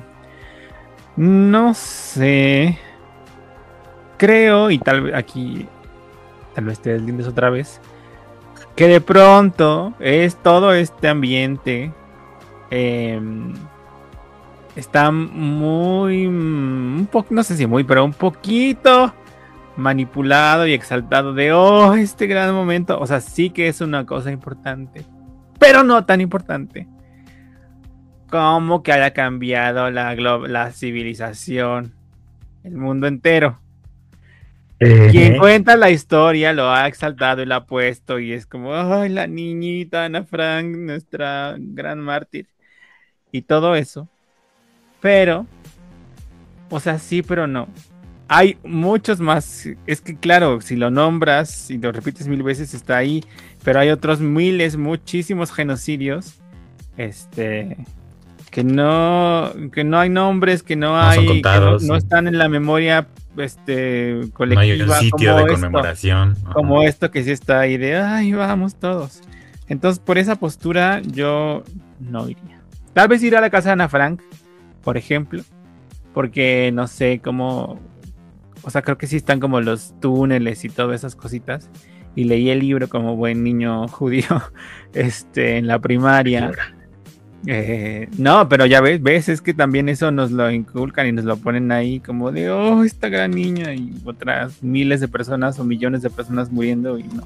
no sé. Creo, y tal vez aquí, tal vez te deslindes otra vez, que de pronto es todo este ambiente eh, está muy, un poco, no sé si muy, pero un poquito manipulado y exaltado de, oh, este gran momento. O sea, sí que es una cosa importante, pero no tan importante como que haya cambiado la, glo- la civilización, el mundo entero. Quien Eh, cuenta la historia lo ha exaltado y lo ha puesto y es como, ay, la niñita Ana Frank, nuestra gran mártir y todo eso. Pero, o sea, sí, pero no. Hay muchos más. Es que claro, si lo nombras y lo repites mil veces está ahí, pero hay otros miles, muchísimos genocidios, este, que no, que no hay nombres, que no no son hay, que no, contados, no están en la memoria, este, no hay un colectiva sitio de como esto. conmemoración. Como Ajá. esto que sí está ahí de, ay, vamos todos. Entonces, por esa postura, yo no iría. Tal vez ir a la casa de Ana Frank, por ejemplo, porque no sé cómo, o sea, creo que sí están como los túneles y todas esas cositas. Y leí el libro como buen niño judío, este, en la primaria. Llora. Eh, no, pero ya ves, ves, es que también eso nos lo inculcan y nos lo ponen ahí como de, oh, esta gran niña y otras miles de personas o millones de personas muriendo y no.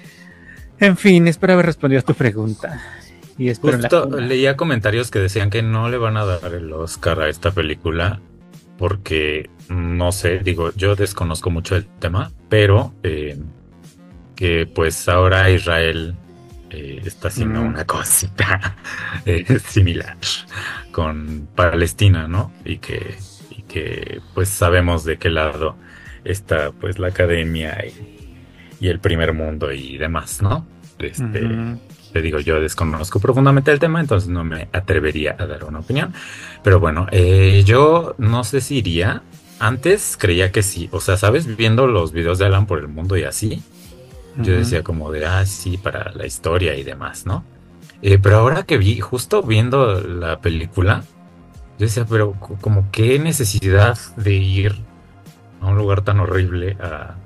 En fin, espero haber respondido a tu pregunta. Y espero la Justo cuna. leía comentarios que decían que no le van a dar el Oscar a esta película porque, no sé, digo, yo desconozco mucho el tema, pero eh, que pues ahora Israel eh, está haciendo Mm, una cosita eh, similar con Palestina, ¿no? Y que, y que pues sabemos de qué lado está pues la academia y, y el primer mundo y demás, ¿no? Este, ujú. te digo, yo desconozco profundamente el tema, entonces no me atrevería a dar una opinión. Pero bueno, eh, yo no sé si iría. Antes creía que sí. O sea, ¿sabes? Viendo los videos de Alan por el mundo y así, yo Ujú. decía como de, ah, sí, para la historia y demás, ¿no? Eh, pero ahora que vi, justo viendo la película, yo decía, pero co- como qué necesidad de ir a un lugar tan horrible a...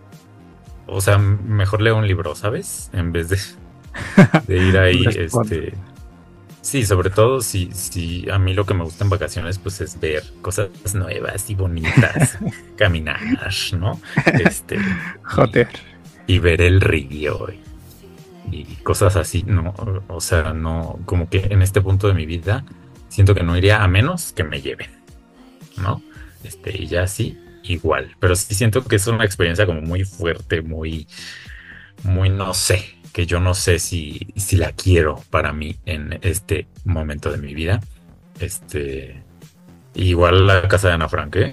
O sea, m- mejor leo un libro, ¿sabes? En vez de, de ir ahí, Respondo. este... Sí, sobre todo si, si a mí lo que me gusta en vacaciones pues es ver cosas nuevas y bonitas, caminar, ¿no? Este, y, Joder. y ver el río y, y cosas así, ¿no? O sea, no, como que en este punto de mi vida siento que no iría a menos que me lleven, ¿no? Este, y ya sí, igual. Pero sí siento que es una experiencia como muy fuerte, muy, muy no sé, que yo no sé si, si la quiero para mí en este momento de mi vida. Este, igual la casa de Ana Frank, ¿eh?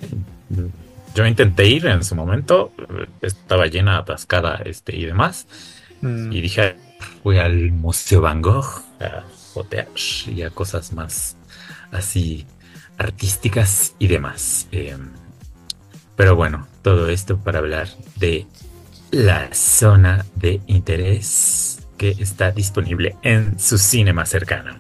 Yo intenté ir en su momento, eh, estaba llena, atascada, este, y demás. Mm, Y dije, fui al Museo Van Gogh a fotear y a cosas más así artísticas y demás. Eh, pero bueno, todo esto para hablar de la zona de interés que está disponible en su cine más cercano.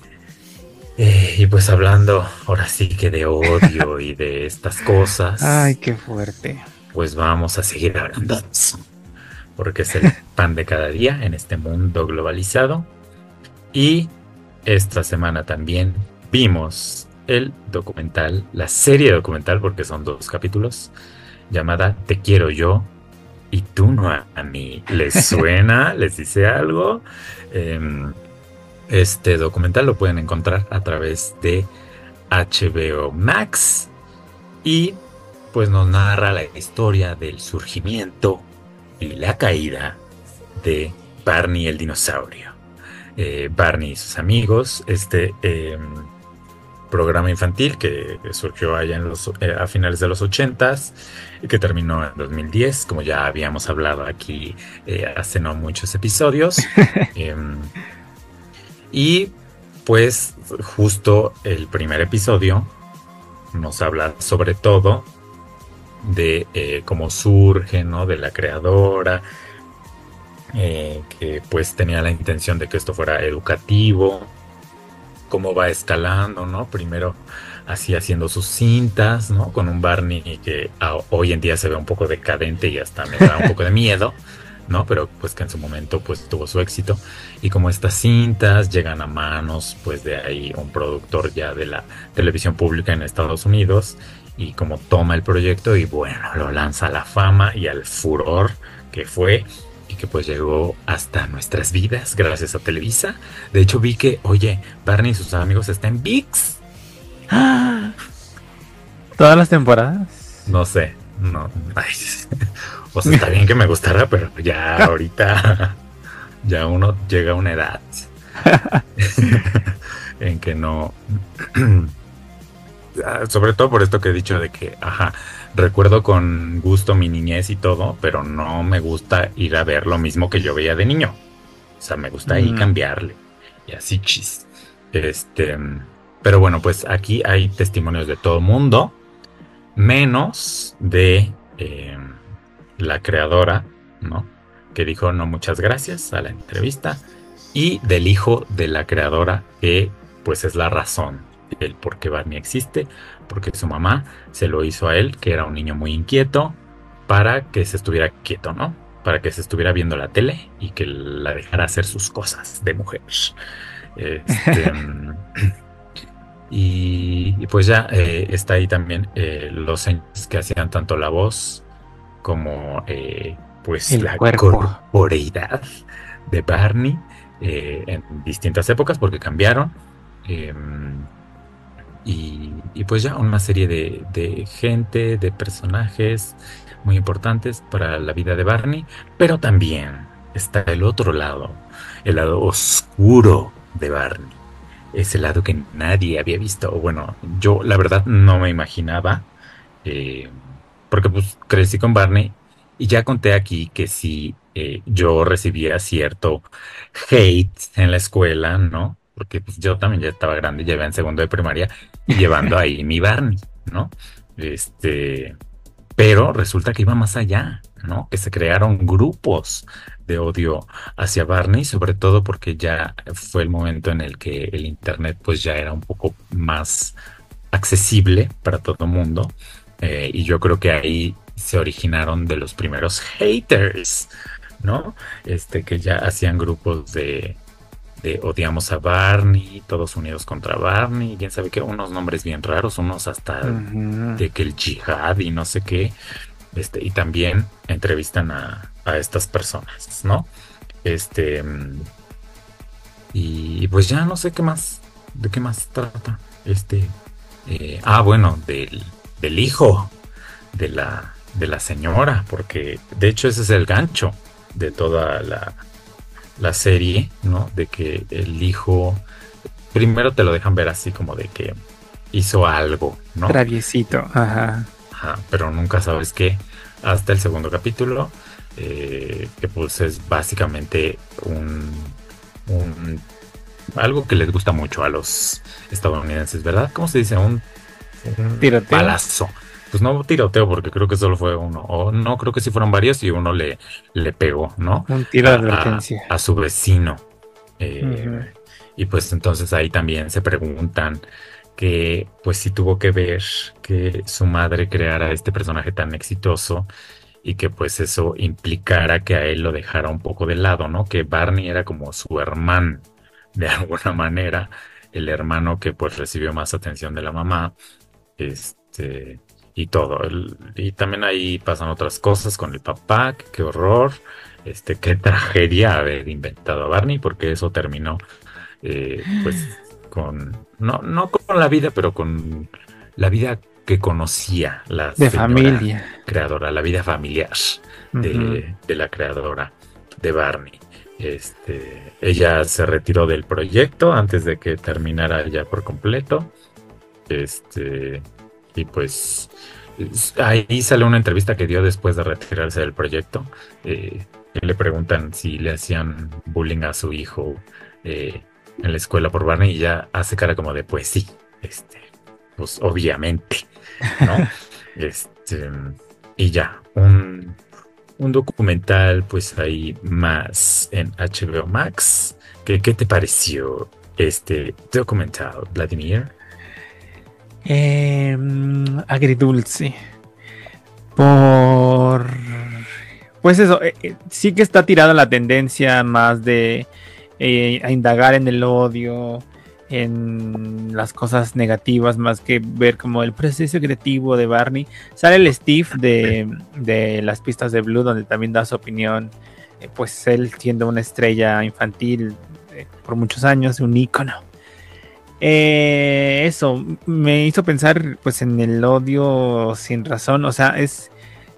Eh, y pues hablando ahora sí que de odio y de estas Ay, cosas, qué fuerte. pues vamos a seguir hablando de eso, porque es el pan de cada día en este mundo globalizado. Y esta semana también vimos el documental, la serie documental, porque son dos capítulos, llamada Te quiero yo y tú no a mí. ¿Les suena? ¿Les dice algo? Em, este documental lo pueden encontrar a través de H B O Max y pues nos narra la historia del surgimiento y la caída de Barney el dinosaurio. Eh, Barney y sus amigos, este eh, programa infantil que surgió allá en los, eh, a finales de los ochentas y que terminó en dos mil diez, como ya habíamos hablado aquí eh, hace no muchos episodios. eh, y pues justo el primer episodio nos habla sobre todo de eh, cómo surge, ¿no? De la creadora, eh, que pues tenía la intención de que esto fuera educativo, cómo va escalando, ¿no? Primero así haciendo sus cintas, ¿no? Con un Barney que a, hoy en día se ve un poco decadente y hasta me da un poco de miedo, ¿no? Pero pues que en su momento pues tuvo su éxito. Y como estas cintas llegan a manos pues de ahí un productor ya de la televisión pública en Estados Unidos, y como toma el proyecto y bueno, lo lanza a la fama y al furor que fue, y que pues llegó hasta nuestras vidas gracias a Televisa. De hecho vi que, oye, Barney y sus amigos están en ViX. ¡Ah! ¿Todas las temporadas? No sé, no. Ay, o sea, está bien que me gustara, pero ya ahorita ya uno llega a una edad en que no... Sobre todo por esto que he dicho de que, ajá, recuerdo con gusto mi niñez y todo, pero no me gusta ir a ver lo mismo que yo veía de niño. O sea, me gusta ahí Mm. cambiarle. Y así chis. Este, pero bueno, pues aquí hay testimonios de todo mundo, menos de eh, la creadora, ¿no? Que dijo no muchas gracias a la entrevista, y del hijo de la creadora, que pues es la razón el por qué Barney existe, porque su mamá se lo hizo a él, que era un niño muy inquieto, para que se estuviera quieto, ¿no? Para que se estuviera viendo la tele y que la dejara hacer sus cosas de mujer. Este, y, y pues ya eh, está ahí también eh, los señores que hacían tanto la voz como eh, pues El la cuerpo. corporeidad de Barney eh, en distintas épocas, porque cambiaron. Eh, y, y pues ya una serie de, de gente, de personajes muy importantes para la vida de Barney, pero también está el otro lado, el lado oscuro de Barney. Es el lado que nadie había visto. O bueno, yo la verdad no me imaginaba, eh, porque pues crecí con Barney y ya conté aquí que sí, eh, yo recibía cierto hate en la escuela, ¿no? Porque pues yo también ya estaba grande, ya iba en segundo de primaria y llevando ahí mi Barney, ¿no? Este, pero resulta que iba más allá, ¿no? Que se crearon grupos de odio hacia Barney, sobre todo porque ya fue el momento en el que el internet pues ya era un poco más accesible para todo mundo, eh, y yo creo que ahí se originaron de los primeros haters, ¿no? Este, que ya hacían grupos de, de odiamos a Barney, todos unidos contra Barney, quién sabe qué, unos nombres bien raros, unos hasta Ujú. de que el yihad y no sé qué. Este, y también entrevistan a, a estas personas, ¿no? Este, y pues ya no sé qué más, de qué más trata. Este, eh, ah, bueno, del, del hijo de la, de la señora, porque de hecho ese es el gancho de toda la, la serie, ¿no? De que el hijo, primero te lo dejan ver así como de que hizo algo, ¿no? Traviesito, ajá. Ajá, pero nunca sabes qué hasta el segundo capítulo, eh, que pues es básicamente un, un algo que les gusta mucho a los estadounidenses, ¿verdad? ¿Cómo se dice? Un, un Tiroteo. balazo. Pues no tiroteo, porque creo que solo fue uno, o no, creo que sí fueron varios y uno le, le pegó, ¿no? Un tiro de A, a, advertencia. a su vecino. Eh, Ujú. Y pues entonces ahí también se preguntan que pues si tuvo que ver que su madre creara este personaje tan exitoso y que pues eso implicara que a él lo dejara un poco de lado, ¿no? Que Barney era como su hermano, de alguna manera, el hermano que pues recibió más atención de la mamá, este, y todo. El- y también ahí pasan otras cosas con el papá, que- qué horror, este, qué tragedia haber inventado a Barney, porque eso terminó eh, pues con, no, no con la vida, pero con la vida que conocía la De señora familia. creadora, la vida familiar Ujú. de, de la creadora de Barney. Este, ella se retiró del proyecto antes de que terminara ya por completo. Este, y pues es- ahí sale una entrevista que dio después de retirarse del proyecto. eh, que le preguntan si le hacían bullying a su hijo eh, en la escuela por Barney y ya hace cara como de pues sí, este, pues obviamente, ¿no? Este, y ya, un, un documental pues ahí más en H B O Max. ¿Qué, qué te pareció este documental, Vladimir? Eh, mm, agridulce. Por... Pues eso, eh, eh, sí que está tirada la tendencia más de eh, a indagar en el odio, en las cosas negativas, más que ver como el proceso creativo de Barney. Sale el Steve de, de las pistas de Blue, donde también da su opinión, eh, pues él siendo una estrella infantil eh, por muchos años, un ícono. Eh, eso me hizo pensar pues en el odio sin razón, o sea, es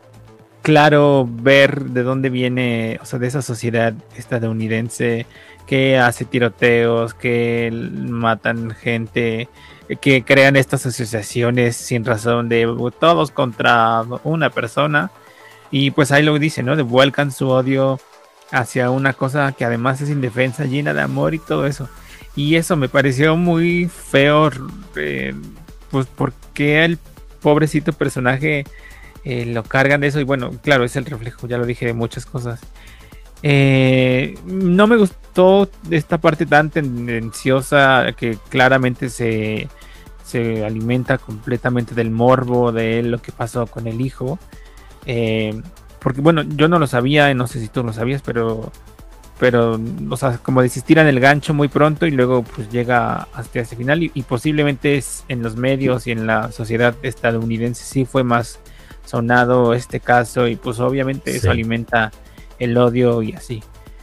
claro ver de dónde viene, o sea, de esa sociedad estadounidense que hace tiroteos, que l- matan gente, que crean estas asociaciones sin razón de todos contra una persona. Y pues ahí lo dice, ¿no? Devuelcan su odio hacia una cosa que además es indefensa, llena de amor y todo eso. Y eso me pareció muy feo, eh, pues porque el pobrecito personaje eh, lo cargan de eso. Y bueno, claro, es el reflejo, ya lo dije, de muchas cosas. Eh, no me gustó esta parte tan tendenciosa que claramente se, se alimenta completamente del morbo de lo que pasó con el hijo. Eh, porque bueno, yo no lo sabía, no sé si tú lo sabías, pero, pero, o sea, como desistir en el gancho muy pronto y luego pues llega hasta ese final y, y posiblemente es en los medios y en la sociedad estadounidense sí fue más sonado este caso y pues obviamente eso Sí. alimenta el odio y así.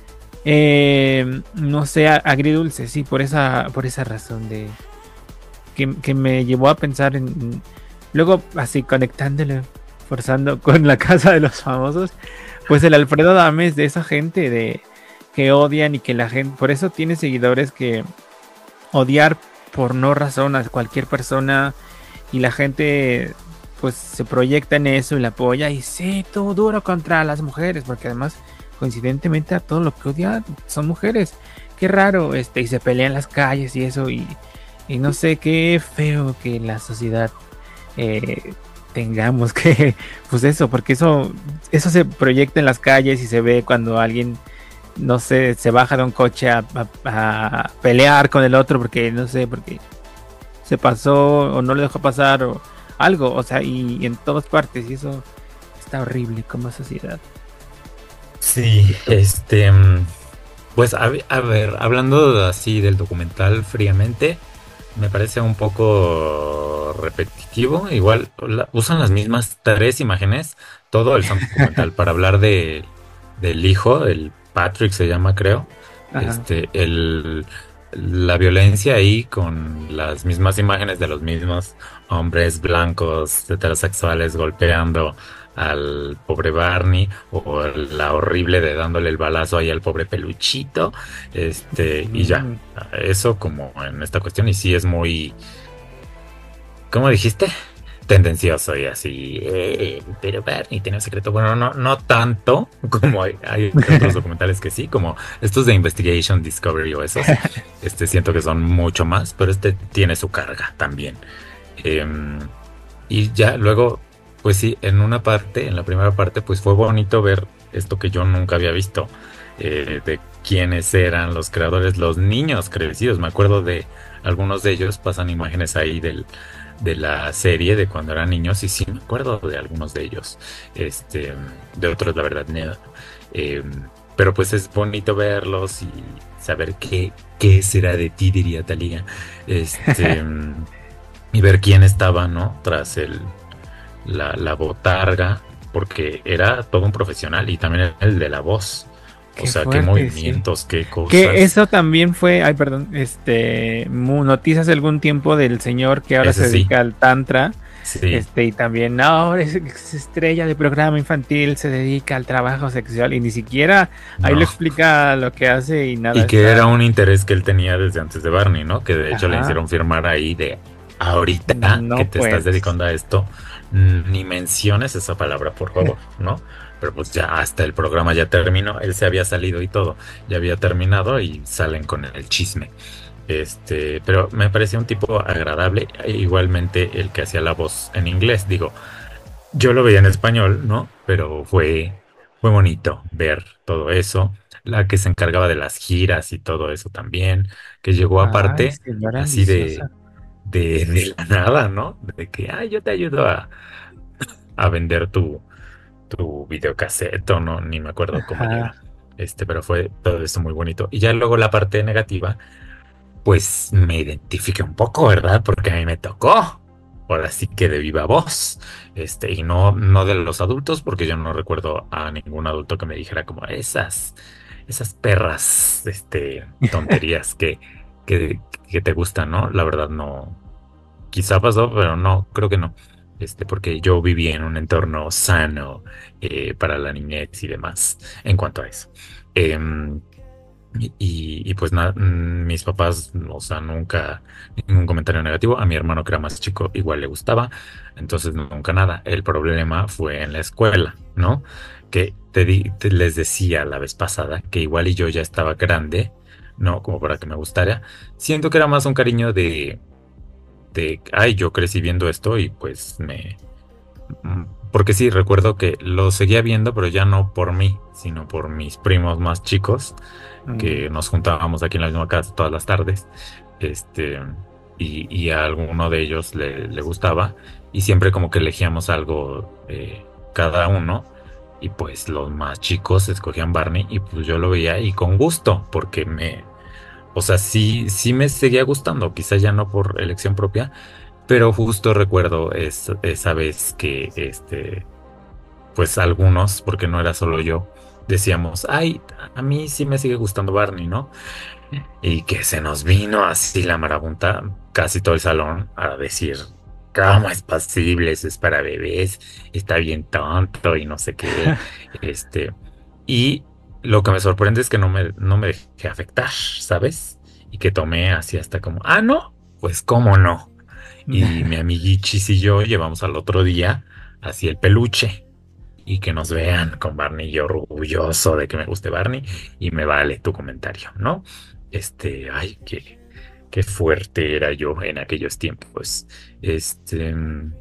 Eh, no sé, a- agridulce, sí, por esa, por esa razón de que, que me llevó a pensar en, luego así conectándolo, forzando con la casa de los famosos, pues el Alfredo Dames de esa gente de que odian y que la gente, por eso tiene seguidores que odiar por no razón a cualquier persona y la gente pues se proyecta en eso y la apoya y sí, todo duro contra las mujeres, porque además coincidentemente a todo lo que odia son mujeres. Qué raro, este, y se pelean en las calles y eso y, y no sé, qué feo que la sociedad eh, tengamos que, pues eso, porque eso, eso se proyecta en las calles y se ve cuando alguien, no sé, se baja de un coche a, a- a pelear con el otro porque, no sé, porque se pasó o no le dejó pasar o algo, o sea, y, y en todas partes, y eso está horrible como sociedad. Sí, este, mm, pues a, ve- a ver, hablando así del documental fríamente, me parece un poco repetitivo. Igual la- usan las mismas tres imágenes, todo el santo documental, para hablar de del hijo, el Patrick se llama, creo. Ajá. Este, el la violencia ahí con las mismas imágenes de los mismos hombres blancos heterosexuales golpeando al pobre Barney o la horrible de dándole el balazo ahí al pobre peluchito. Este, y ya. Mm. Eso como en esta cuestión, y sí es muy, ¿cómo dijiste? Tendencioso y así. eh, pero Barney tiene un secreto. Bueno, no, no tanto como hay, hay otros documentales que sí, como estos de Investigation, Discovery o esos. Este siento que son mucho más, pero este tiene su carga también. Em, y ya luego, pues sí, en una parte, en la primera parte, pues fue bonito ver esto que yo nunca había visto, eh, de quiénes eran los creadores, los niños crecidos. Me acuerdo de algunos de ellos, pasan imágenes ahí del, de la serie de cuando eran niños, y sí me acuerdo de algunos de ellos. Este, de otros, la verdad, no. Eh, pero pues es bonito verlos y saber qué, qué será de ti, diría Talía. Este, y ver quién estaba, ¿no? Tras el, la, la botarga, porque era todo un profesional y también el de la voz. O Qué sea, qué fuerte, sí. movimientos, qué Que cosas. eso también fue, ay, perdón, este, mu- noticias de algún tiempo del señor que ahora Ese se sí, dedica al tantra, Sí, Este, y también, no, ahora es, es estrella de programa infantil, se dedica al trabajo sexual y ni siquiera ahí lo no. explica lo que hace y nada, Y que está, era un interés que él tenía desde antes de Barney, ¿no? Que de hecho le ajá, hicieron firmar ahí de ahorita que no te estás pues, dedicando a esto, mm, ni menciones esa palabra, por favor, ¿no? Pero pues ya hasta el programa ya terminó, él se había salido y todo, ya había terminado y salen con el chisme. Este, pero me parecía un tipo agradable, e igualmente el que hacía la voz en inglés, digo, yo lo veía en español, ¿no? Pero fue, fue bonito ver todo eso. La que se encargaba de las giras y todo eso también, que llegó ay, aparte señora así de, ambiciosa. de, de la nada, ¿no? De que, ay, yo te ayudo a, a vender tu, tu videocassette o no, ni me acuerdo cómo llega. Ajá, Este, pero fue todo esto muy bonito. Y ya luego la parte negativa pues me identifiqué un poco, ¿verdad? Porque a mí me tocó. Ahora sí que de viva voz. Este, y no, no de los adultos, porque yo no recuerdo a ningún adulto que me dijera como esas, esas perras, este, tonterías que, que, que te gustan, ¿no? La verdad no. Quizá pasó, pero no, creo que no. Este, porque yo viví en un entorno sano eh, para la niñez y demás en cuanto a eso. Em, y, y- y pues nada, mm, mis papás, o sea, nunca ningún comentario negativo. A mi hermano que era más chico igual le gustaba, entonces nunca nada. El problema fue en la escuela, ¿no? Que te, di- te- les decía la vez pasada que igual y yo ya estaba grande, ¿no? Como para que me gustara. Siento que era más un cariño de, de, ay, yo crecí viendo esto y pues me... mm, Porque sí, recuerdo que lo seguía viendo, pero ya no por mí, sino por mis primos más chicos mm, que nos juntábamos aquí en la misma casa todas las tardes, este, y, y a alguno de ellos le, le gustaba, y siempre como que elegíamos algo eh, cada uno, y pues los más chicos escogían Barney, y pues yo lo veía y con gusto, porque me, o sea, sí, sí me seguía gustando, quizás ya no por elección propia, pero justo recuerdo es, esa vez que este pues algunos, porque no era solo yo, decíamos, ay, a mí sí me sigue gustando Barney, ¿no? Y que se nos vino así la marabunta, casi todo el salón, a decir, ¿cómo es posible? Eso es para bebés, está bien tonto y no sé qué. Este, y lo que me sorprende es que no me, no me dejé afectar, ¿sabes? Y que tomé así hasta como, ah, no, pues cómo no. Y mi amiguichis y yo llevamos al otro día así el peluche y que nos vean con Barney, yo orgulloso de que me guste Barney y me vale tu comentario, ¿no? Este, ay, qué, qué fuerte era yo en aquellos tiempos. Este,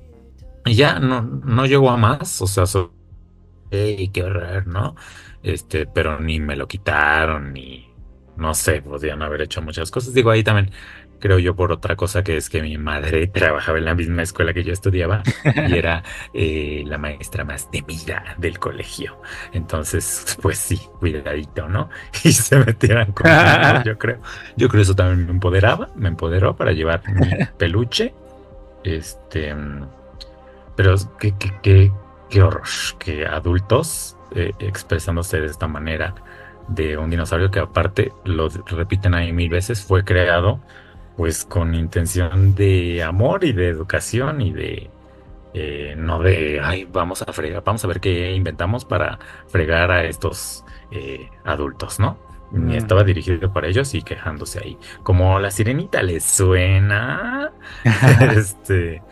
y ya no, no llegó a más, o sea, so- ey, qué horror, ¿no? Este, pero ni me lo quitaron, ni, no sé, podían haber hecho muchas cosas. Digo, ahí también creo yo por otra cosa que es que mi madre trabajaba en la misma escuela que yo estudiaba y era eh, la maestra más temida del colegio. Entonces, pues sí, cuidadito, ¿no? Y se metieran conmigo, yo creo. Yo creo eso también me empoderaba, me empoderó para llevar mi peluche. Este, pero qué, qué, qué, qué horror que adultos eh, expresándose de esta manera de un dinosaurio que aparte, lo repiten ahí mil veces, fue creado pues con intención de amor y de educación y de eh, no de, ay, vamos a fregar, vamos a ver qué inventamos para fregar a estos eh, adultos, ¿no? Ni estaba mm. dirigido para ellos y quejándose ahí. Como la sirenita les suena. Este,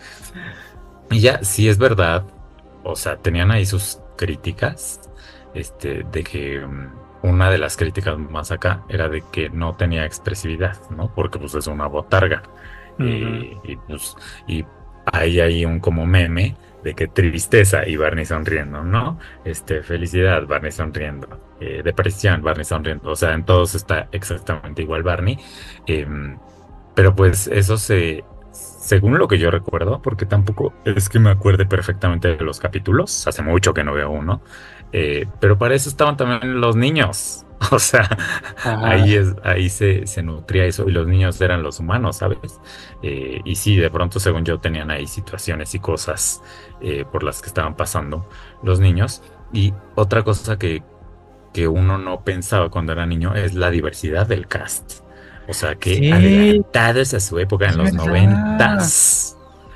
y ya, sí es verdad, o sea, tenían ahí sus críticas, este, de que mm, una de las críticas más acá era de que no tenía expresividad, ¿no? Porque pues es una botarga. Ujú. Eh, y pues, y hay ahí un como meme de que tristeza y Barney sonriendo, ¿no? Este, felicidad, Barney sonriendo. Eh, depresión, Barney sonriendo. O sea, en todos está exactamente igual Barney. Em, pero pues eso se, según lo que yo recuerdo, porque tampoco es que me acuerde perfectamente de los capítulos, hace mucho que no veo uno, eh, pero para eso estaban también los niños. O sea, ahí Ajá. es, ahí se, se nutría eso, y los niños eran los humanos, ¿sabes? Eh, y sí, de pronto, según yo, tenían ahí situaciones y cosas eh, por las que estaban pasando los niños. Y otra cosa que, que uno no pensaba cuando era niño es la diversidad del cast. O sea, que Sí, adelantados a su época en es los verdad. noventas.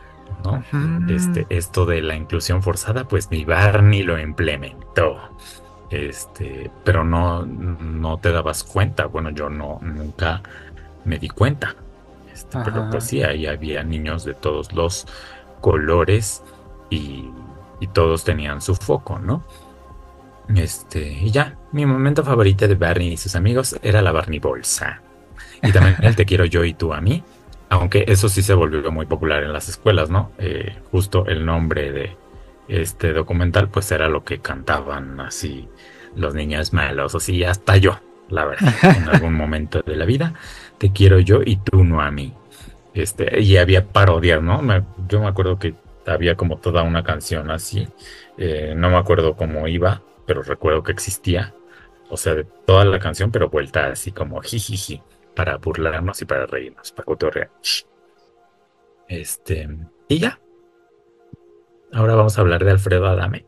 ¿no? Este, Ujú. esto de la inclusión forzada, pues mi Barney lo implementó. Este, pero no, no te dabas cuenta. Bueno, yo no, nunca me di cuenta. Este, pero pues Ajá. sí, ahí había niños de todos los colores y, y todos tenían su foco, ¿no? Este, y ya, mi momento favorito de Barney y sus amigos era la Barney Bolsa. Y también el Te quiero yo y tú a mí, aunque eso sí se volvió muy popular en las escuelas, ¿no? Eh, justo el nombre de este documental, pues era lo que cantaban así los niños malos, así hasta yo, la verdad, en algún momento de la vida, Te quiero yo y tú no a mí. Este, y había parodias, ¿no? Me- yo me acuerdo que había como toda una canción así, eh, no me acuerdo cómo iba, pero recuerdo que existía, o sea, de toda la canción, pero vuelta así como jijiji, para burlarnos y para reírnos, para cotorrear. Este, y ya, ahora vamos a hablar de Alfredo Adame.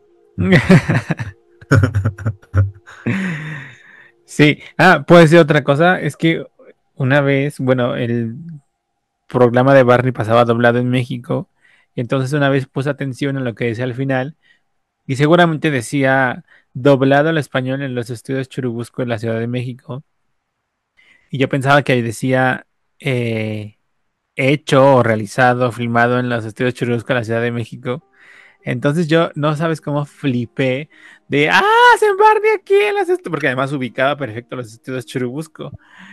Sí, ah, puede ser otra cosa, es que una vez, bueno, el programa de Barney pasaba doblado en México, y entonces una vez puse atención en lo que decía al final, y seguramente decía doblado al español en los estudios Churubusco en la Ciudad de México, y yo pensaba que ahí decía eh, hecho o realizado, filmado en los estudios Churubusco en la Ciudad de México. Entonces yo no sabes cómo flipé de, ah, se Barney aquí en las estu-", porque además ubicaba perfecto los estudios Churubusco.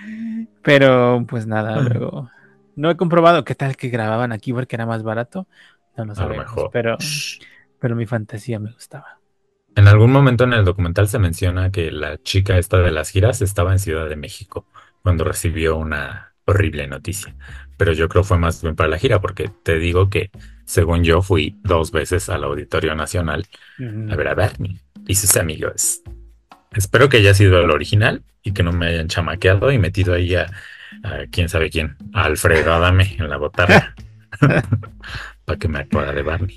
Pero pues nada, luego no he comprobado qué tal que grababan aquí porque era más barato. No lo A lo sabemos, mejor. pero, pero mi fantasía me gustaba. En algún momento en el documental se menciona que la chica esta de las giras estaba en Ciudad de México cuando recibió una horrible noticia. Pero yo creo fue más bien para la gira, porque te digo que, según yo, fui dos veces al Auditorio Nacional a Ujú. ver a Bernie y sus amigos. Espero que haya sido el original y que no me hayan chamaqueado y metido ahí a, a quién sabe quién, a Alfredo Adame en la botarga, para que me actuara de Barney.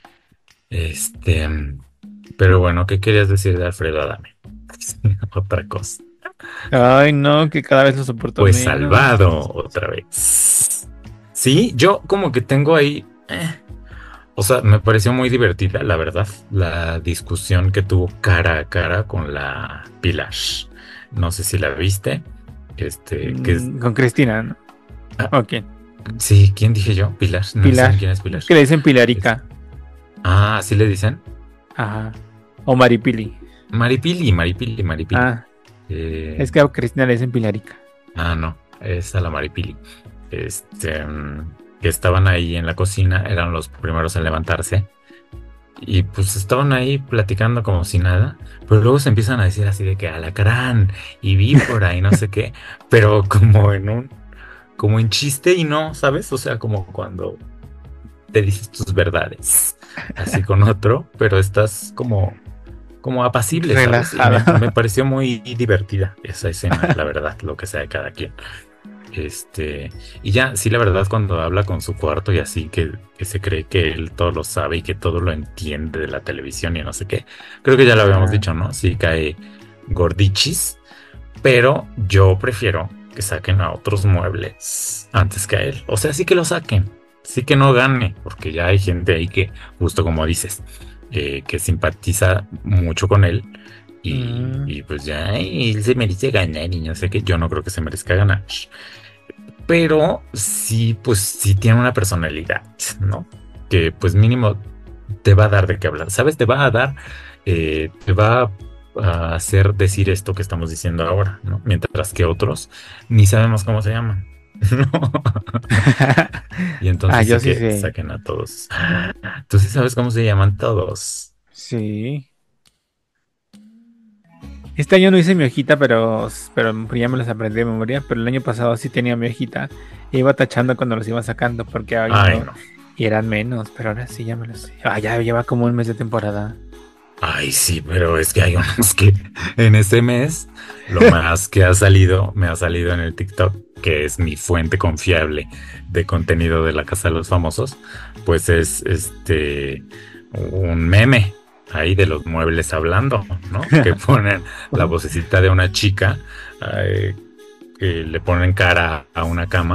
Este, pero bueno, ¿qué querías decir de Alfredo Adame? Otra cosa. Ay, no, que cada vez lo soporto Pues menos. salvado otra vez. Sí, yo como que tengo ahí, eh, o sea, me pareció muy divertida, la verdad, la discusión que tuvo cara a cara con la Pilar. No sé si la viste. Este, que es, Mm, con Cristina, ¿no? ah, ¿O quién? sí, ¿quién dije yo? Pilar, no Pilar. saben quién es Pilar. Es que le dicen Es- Pilarica. ah, ¿sí le dicen? Ajá. O Maripili. Maripili, Maripili, Maripili. Ah, Eh, es que a Cristina le dicen Pilarica. ah, no, es a la Maripili. Este, mm, que estaban ahí en la cocina, eran los primeros en levantarse. Y pues estaban ahí platicando como si nada, pero luego se empiezan a decir así de que alacrán y víbora y no sé qué, pero como en un, como en chiste y no, ¿sabes? O sea, como cuando te dices tus verdades, así con otro, pero estás como, como apacible, ¿sabes? Y me, me Relajada. pareció muy divertida esa escena, la verdad, lo que sea de cada quien. Este, y ya, sí, la verdad, cuando habla con su cuarto y así, que, que se cree que él todo lo sabe y que todo lo entiende de la televisión y no sé qué, creo que ya lo habíamos Ajá. dicho, ¿no? Sí, cae gordichis, pero yo prefiero que saquen a otros muebles antes que a él. O sea, sí que lo saquen, sí que no gane, porque ya hay gente ahí que, justo como dices, eh, que simpatiza mucho con él. Y, Mm, y pues ya él se merece ganar y no sé qué. Yo no creo que se merezca ganar, pero sí, pues sí tiene una personalidad, ¿no? Que pues mínimo te va a dar de qué hablar, ¿sabes? Te va a dar, eh, te va a hacer decir esto que estamos diciendo ahora, ¿no? Mientras que otros ni sabemos cómo se llaman, ¿no? Y Ah, entonces yo sí sí que sé. saquen a todos. Tú sí sabes cómo se llaman todos. Sí. Este año no hice mi hojita, pero, pero ya me las aprendí de memoria. Pero el año pasado sí tenía mi hojita. E iba tachando cuando los iba sacando, porque ay Ay, no. no. Y eran menos, pero ahora sí ya me los sé. Ah, ya lleva como un mes de temporada. Ay, sí, pero es que hay unos que en este mes lo más que ha salido, me ha salido en el TikTok, que es mi fuente confiable de contenido de la Casa de los Famosos, pues es este un meme ahí de los muebles hablando, ¿no? Que ponen la vocecita de una chica, eh, que le ponen cara a una cama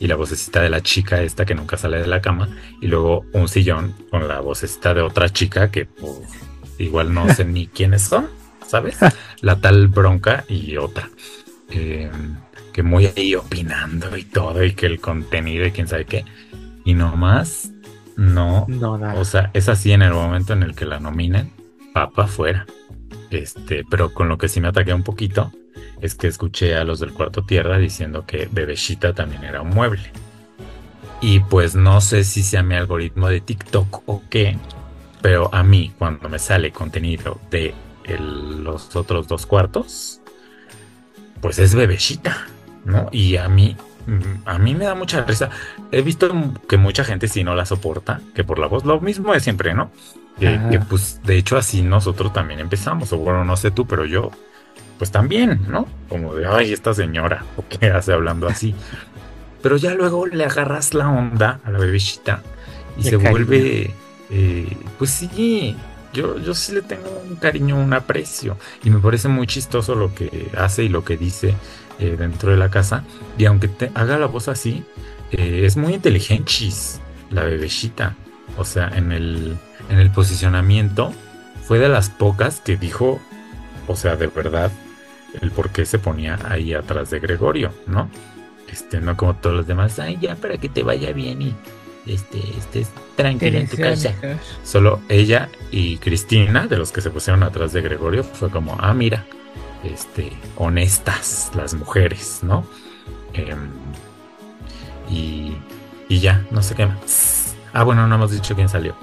y la vocecita de la chica esta que nunca sale de la cama, y luego un sillón con la vocecita de otra chica que pues, igual no sé ni quiénes son, ¿sabes? La tal Bronca y otra. Eh, que muy ahí opinando y todo, y que el contenido y quién sabe qué. Y nomás, no. No, nada. O sea, es así en el momento en el que la nominen, va para afuera. Este, pero con lo que sí me ataqué un poquito es que escuché a los del Cuarto Tierra diciendo que Bebeshita también era un mueble. Y pues no sé si sea mi algoritmo de TikTok o qué, pero a mí cuando me sale contenido de el- los otros dos cuartos, pues es Bebeshita, ¿no? Y a mí, mm, a mí me da mucha risa. He visto m- que mucha gente sí no la soporta, que por la voz, lo mismo de siempre, ¿no? Que, Ajá. que, pues de hecho así nosotros también empezamos, o bueno, no sé tú, pero yo, pues también, ¿no? Como de, ay, esta señora, ¿o qué hace hablando así? Pero ya luego le agarras la onda a la Bebeshita y De se cariño. vuelve, eh, pues sí, yo, yo sí le tengo un cariño, un aprecio. Y me parece muy chistoso lo que hace y lo que dice eh, dentro de la casa. Y aunque te haga la voz así, eh, es muy inteligente, la Bebeshita. O sea, en el, en el posicionamiento fue de las pocas que dijo, o sea, de verdad, el por qué se ponía ahí atrás de Gregorio, ¿no? Este, no como todos los demás, ay, ya para que te vaya bien y este, estés tranquila en tu casa. Solo ella y Cristina, de los que se pusieron atrás de Gregorio, fue como, ah, mira, este, honestas las mujeres, ¿no? Em, y, y ya, no sé qué más. Ah, bueno, no hemos dicho quién salió.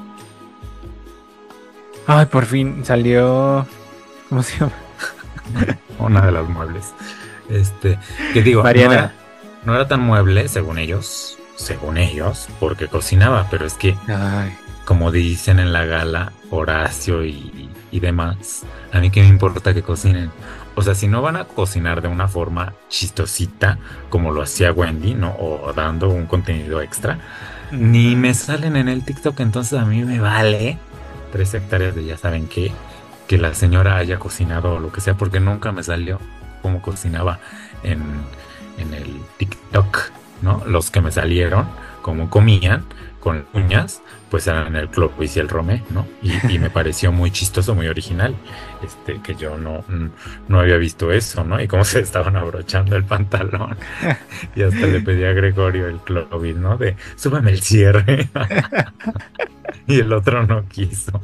Ay, por fin salió. ¿Cómo se llama? Una de las muebles. Este, que digo, no Mariana. era, no era tan mueble, según ellos, según ellos, porque cocinaba, pero es que Ay, como dicen en la gala Horacio y, y demás, a mí qué me importa que cocinen. O sea, si no van a cocinar de una forma chistosita, como lo hacía Wendy, ¿no? O dando un contenido extra, ni me salen en el TikTok, entonces a mí me vale tres hectáreas de ya saben qué, que la señora haya cocinado o lo que sea, porque nunca me salió cómo cocinaba en, en el TikTok, ¿no? Los que me salieron, cómo comían con uñas, pues eran el Clovis y el Romé, ¿no? Y, y me pareció muy chistoso, muy original, este, que yo no, no había visto eso, ¿no? Y cómo se estaban abrochando el pantalón. Y hasta le pedí a Gregorio el Clovis, ¿no? De, súbame el cierre. Y el otro no quiso.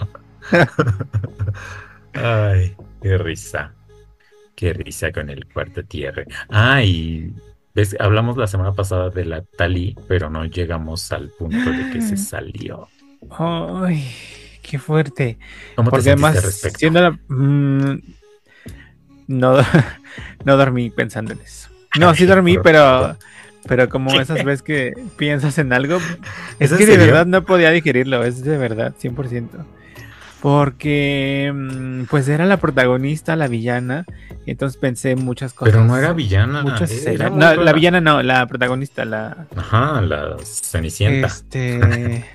Ay, qué risa. Qué risa con el Cuarto Tierra. Ah, y ves, hablamos la semana pasada de la Tali, pero no llegamos al punto de que se salió. ay, qué fuerte. ¿Cómo te Porque sentiste además, al respecto? siendo la- mm, no, no dormí pensando en eso. No, sí Ay, dormí, por pero, favor. pero como ¿Qué? esas veces que piensas en algo, es ¿Es en que de serio? verdad no podía digerirlo, es de verdad, cien por ciento. Porque, mm, pues era la protagonista, la villana, y entonces pensé en muchas cosas. Pero no era villana. Muchas era escenas. muy No, la rara. villana no, la protagonista, la... Ajá, la Cenicienta. Este...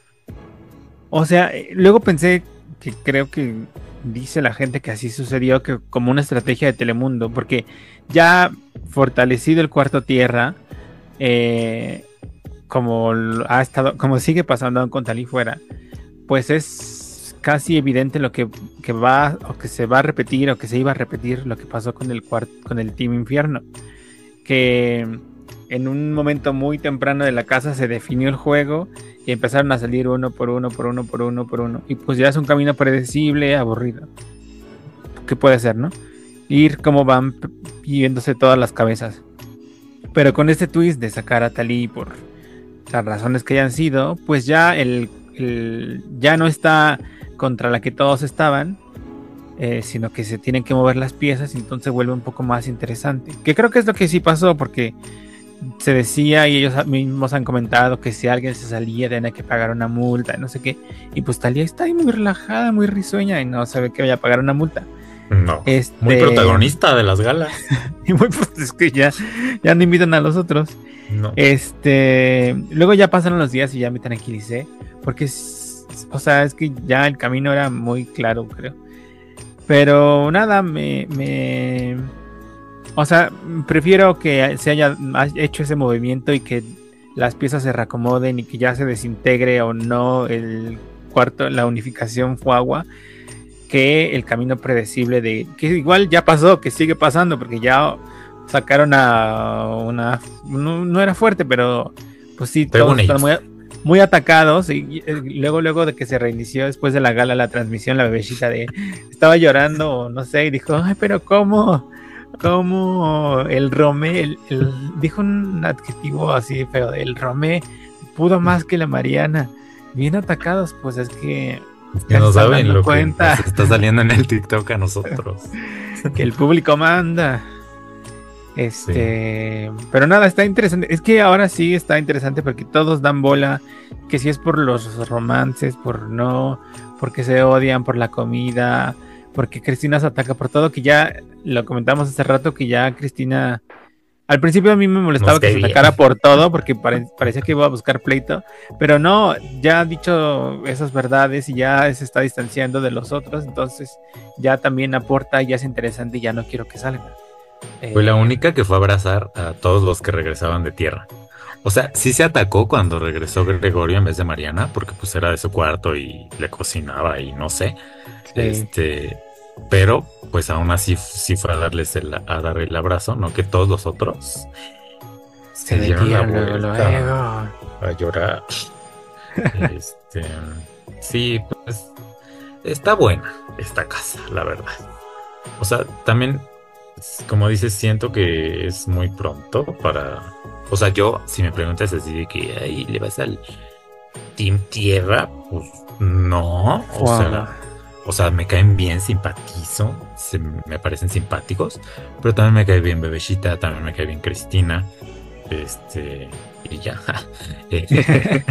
O sea, eh, luego pensé que creo que dice la gente que así sucedió, que como una estrategia de Telemundo, porque ya fortalecido el Cuarto Tierra, eh, como lo ha estado, como sigue pasando con Talí fuera, pues es casi evidente lo que, que va o que se va a repetir o que se iba a repetir lo que pasó con el cuart- con el Team Infierno, que en un momento muy temprano de la casa se definió el juego y empezaron a salir uno por uno, por uno, por uno, por uno. Y pues ya es un camino predecible, aburrido. ¿Qué puede ser, no? Ir como van p- yéndose todas las cabezas. Pero con este twist de sacar a Talí por las razones que hayan sido, pues ya el, el- ya no está contra la que todos estaban, eh, sino que se tienen que mover las piezas y entonces vuelve un poco más interesante. Que creo que es lo que sí pasó, porque se decía y ellos mismos han comentado que si alguien se salía tenía que pagar una multa, no sé qué. Y pues Talía está ahí muy relajada, muy risueña y no sabe que vaya a pagar una multa. No. Este... Muy protagonista de las galas. Y muy pues es que ya, ya no invitan a los otros. No. Este, luego ya pasaron los días y ya me tranquilicé, porque es, o sea, es que ya el camino era muy claro, creo. Pero nada, me, me, o sea, prefiero que se haya hecho ese movimiento y que las piezas se reacomoden y que ya se desintegre o no el cuarto, la unificación Fuagua, que el camino predecible de que igual ya pasó, que sigue pasando, porque ya sacaron a una, no, no era fuerte, pero pues sí, todos están muy, muy atacados y, y luego luego de que se reinició después de la gala la transmisión, la bebecita de estaba llorando o no sé, y dijo, ay, pero cómo cómo el Romé el, el, dijo un adjetivo así feo, el Romé pudo más que la Mariana, bien atacados. Pues es que que no saben lo cuenta. Que nos está saliendo en el TikTok a nosotros. Que el público manda. Este, sí. Pero nada, está interesante. Es que ahora sí está interesante porque todos dan bola. Que si es por los romances, por no, porque se odian, por la comida, porque Cristina se ataca por todo. Que ya lo comentamos hace rato, que ya Cristina. Al principio a mí me molestaba que se atacara por todo, porque pare, parecía que iba a buscar pleito, pero no, ya ha dicho esas verdades y ya se está distanciando de los otros, entonces ya también aporta y ya es interesante y ya no quiero que salga. Fue eh, la única que fue a abrazar a todos los que regresaban de tierra. O sea, sí se atacó cuando regresó Gregorio en vez de Mariana, porque pues era de su cuarto y le cocinaba y no sé. Sí. Este... Pero, pues aún así sí fue a darles el, a dar el abrazo, ¿no? Que todos los otros se, se dieron la vuelta luego. A llorar. este, sí, pues está buena esta casa, la verdad. O sea, también, como dices, siento que es muy pronto para... O sea, yo, si me preguntas así de que ahí le vas al Team Tierra, pues no, o wow. sea... O sea, me caen bien, simpatizo, se, me parecen simpáticos, pero también me cae bien Bebecita, también me cae bien Cristina, este, y ya. eh,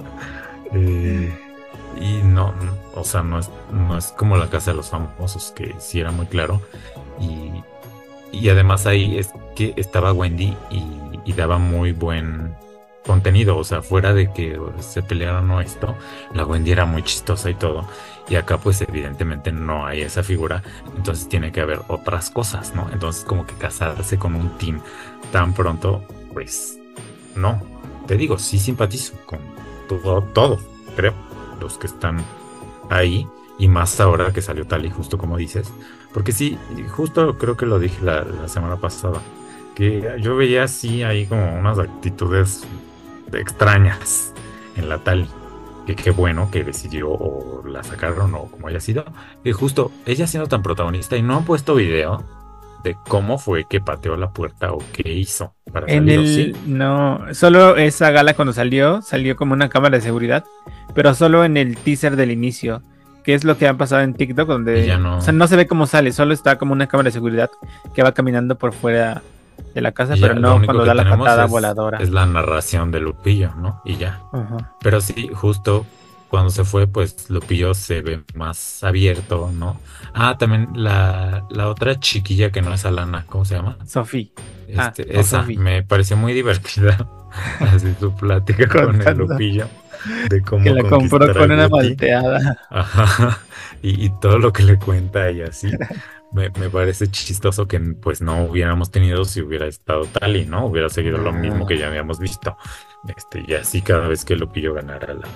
y no, o sea, no es, no es como la Casa de los Famosos, que sí era muy claro, y, y además ahí es que estaba Wendy y, y daba muy buen contenido, o sea, fuera de que se pelearon o esto, la Wendy era muy chistosa y todo. Y acá pues evidentemente no hay esa figura, entonces tiene que haber otras cosas, ¿no? Entonces como que casarse con un team tan pronto, pues no. Te digo, sí simpatizo con todo, todo, creo, los que están ahí, y más ahora que salió Tali, justo como dices, porque sí, justo creo que lo dije la, la semana pasada, que yo veía así ahí como unas actitudes extrañas en la Tali. Que qué bueno que decidió o la sacaron o como haya sido. Y justo ella siendo tan protagonista y no han puesto video de cómo fue que pateó la puerta o qué hizo para en salir, el ¿sí? No, solo esa gala cuando salió, salió como una cámara de seguridad, pero solo en el teaser del inicio, que es lo que ha pasado en TikTok, donde no... O sea, no se ve cómo sale, solo está como una cámara de seguridad que va caminando por fuera de la casa, ya, pero no cuando da la patada es, voladora. Es la narración de Lupillo, ¿no? Y ya. Uh-huh. Pero sí, justo cuando se fue, pues Lupillo se ve más abierto, ¿no? Ah, también la, la otra chiquilla que no es Alana, ¿cómo se llama? Sofía. Este, ah, esa Sophie. Me pareció muy divertida. Así su plática con el Lupillo. De cómo que la compró con una malteada. Ajá. Y, y todo lo que le cuenta y así. Me, me parece chistoso que pues no hubiéramos tenido si hubiera estado Tali, ¿no? Hubiera seguido lo mismo que ya habíamos visto. Este, y así cada vez que Lupillo ganara la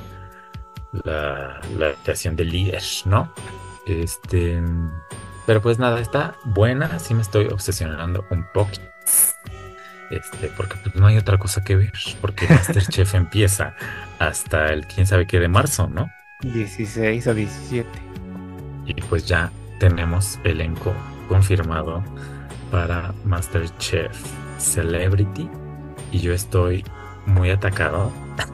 la, la actuación de líder, ¿no? Este, pero pues nada, está buena, sí me estoy obsesionando un poquito. Este, porque pues no hay otra cosa que ver, porque MasterChef empieza hasta el quién sabe qué de marzo, ¿no? dieciséis o diecisiete. Y pues ya tenemos elenco confirmado para MasterChef Celebrity y yo estoy muy atacado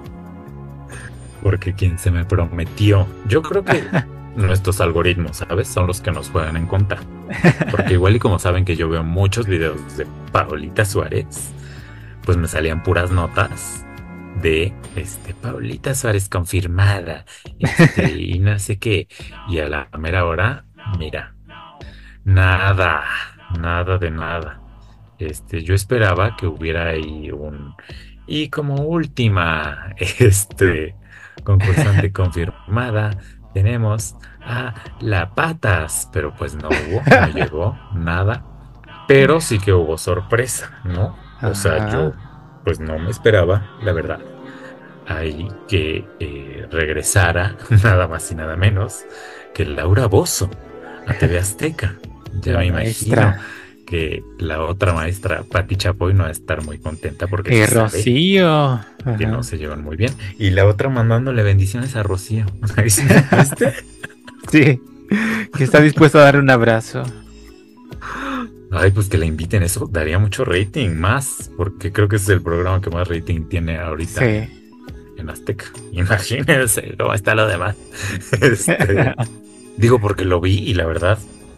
porque quien se me prometió, yo creo que nuestros algoritmos, ¿sabes? Son los que nos juegan en contra, porque igual y como saben que yo veo muchos videos de Paulita Suárez, pues me salían puras notas de este Paulita Suárez confirmada este, y no sé qué, y a la mera hora mira, nada, nada de nada. Este, yo esperaba que hubiera ahí un... Y como última, este, concursante confirmada, tenemos a La Patas, pero pues no hubo, no llegó, nada. Pero sí que hubo sorpresa, ¿no? O sea, yo pues no me esperaba, la verdad, ahí que eh, regresara nada más y nada menos que Laura Bozzo a T V Azteca. Ya La me maestra. imagino que la otra maestra, Patti Chapoy, no va a estar muy contenta porque Y se sabe Rocío. que no Ajá. se llevan muy bien. Y la otra mandándole bendiciones a Rocío. Ahí sí, ¿viste? Sí, que está dispuesto a darle un abrazo. Ay, pues que la inviten, eso daría mucho rating, más, porque creo que ese es el programa que más rating tiene ahorita Sí. en Azteca. Imagínense cómo está lo demás. Este, digo porque lo vi y la verdad,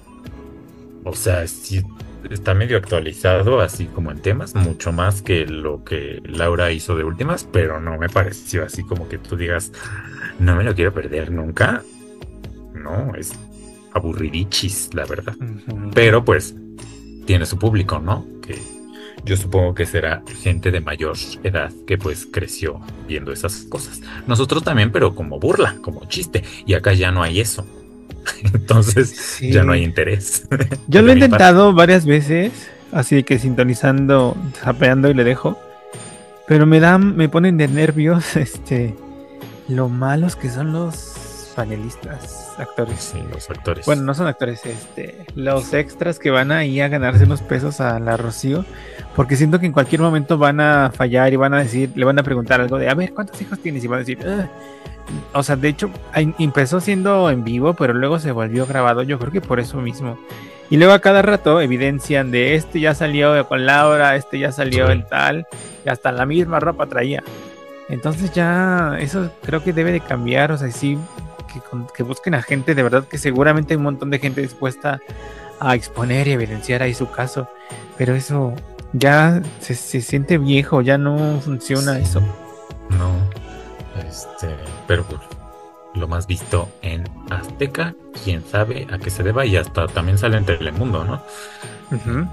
o sea, sí está medio actualizado, así como en temas, mucho más que lo que Laura hizo de últimas, pero no me pareció así como que tú digas, no me lo quiero perder nunca. No, es aburridichis, la verdad. Ujú. Pero pues tiene su público, ¿no? Que yo supongo que será gente de mayor edad que pues creció viendo esas cosas. Nosotros también, pero como burla, como chiste. Y acá ya no hay eso. Entonces Sí. ya no hay interés. Yo lo De he mi parte. intentado varias veces, así que sintonizando, zapeando y le dejo. Pero me dan, me ponen de nervios, este, lo malos que son los panelistas, actores. Sí, los actores. Bueno, no son actores, este, los extras que van ahí a ganarse unos pesos a la Rocío, porque siento que en cualquier momento van a fallar y van a decir, le van a preguntar algo de, a ver, ¿cuántos hijos tienes? Y van a decir, "Ah". O sea, de hecho, ahí empezó siendo en vivo, pero luego se volvió grabado, yo creo que por eso mismo. Y luego a cada rato evidencian de este ya salió con Laura, este ya salió Sí. en tal, y hasta la misma ropa traía. Entonces ya eso creo que debe de cambiar, o sea, sí, que, con- que busquen a gente de verdad, que seguramente hay un montón de gente dispuesta a exponer y evidenciar ahí su caso, pero eso ya se, se siente viejo, ya no funciona Sí. eso. No. Este, pero pues lo más visto en Azteca, quién sabe a qué se deba, y hasta también sale en Telemundo, ¿no? Ujú.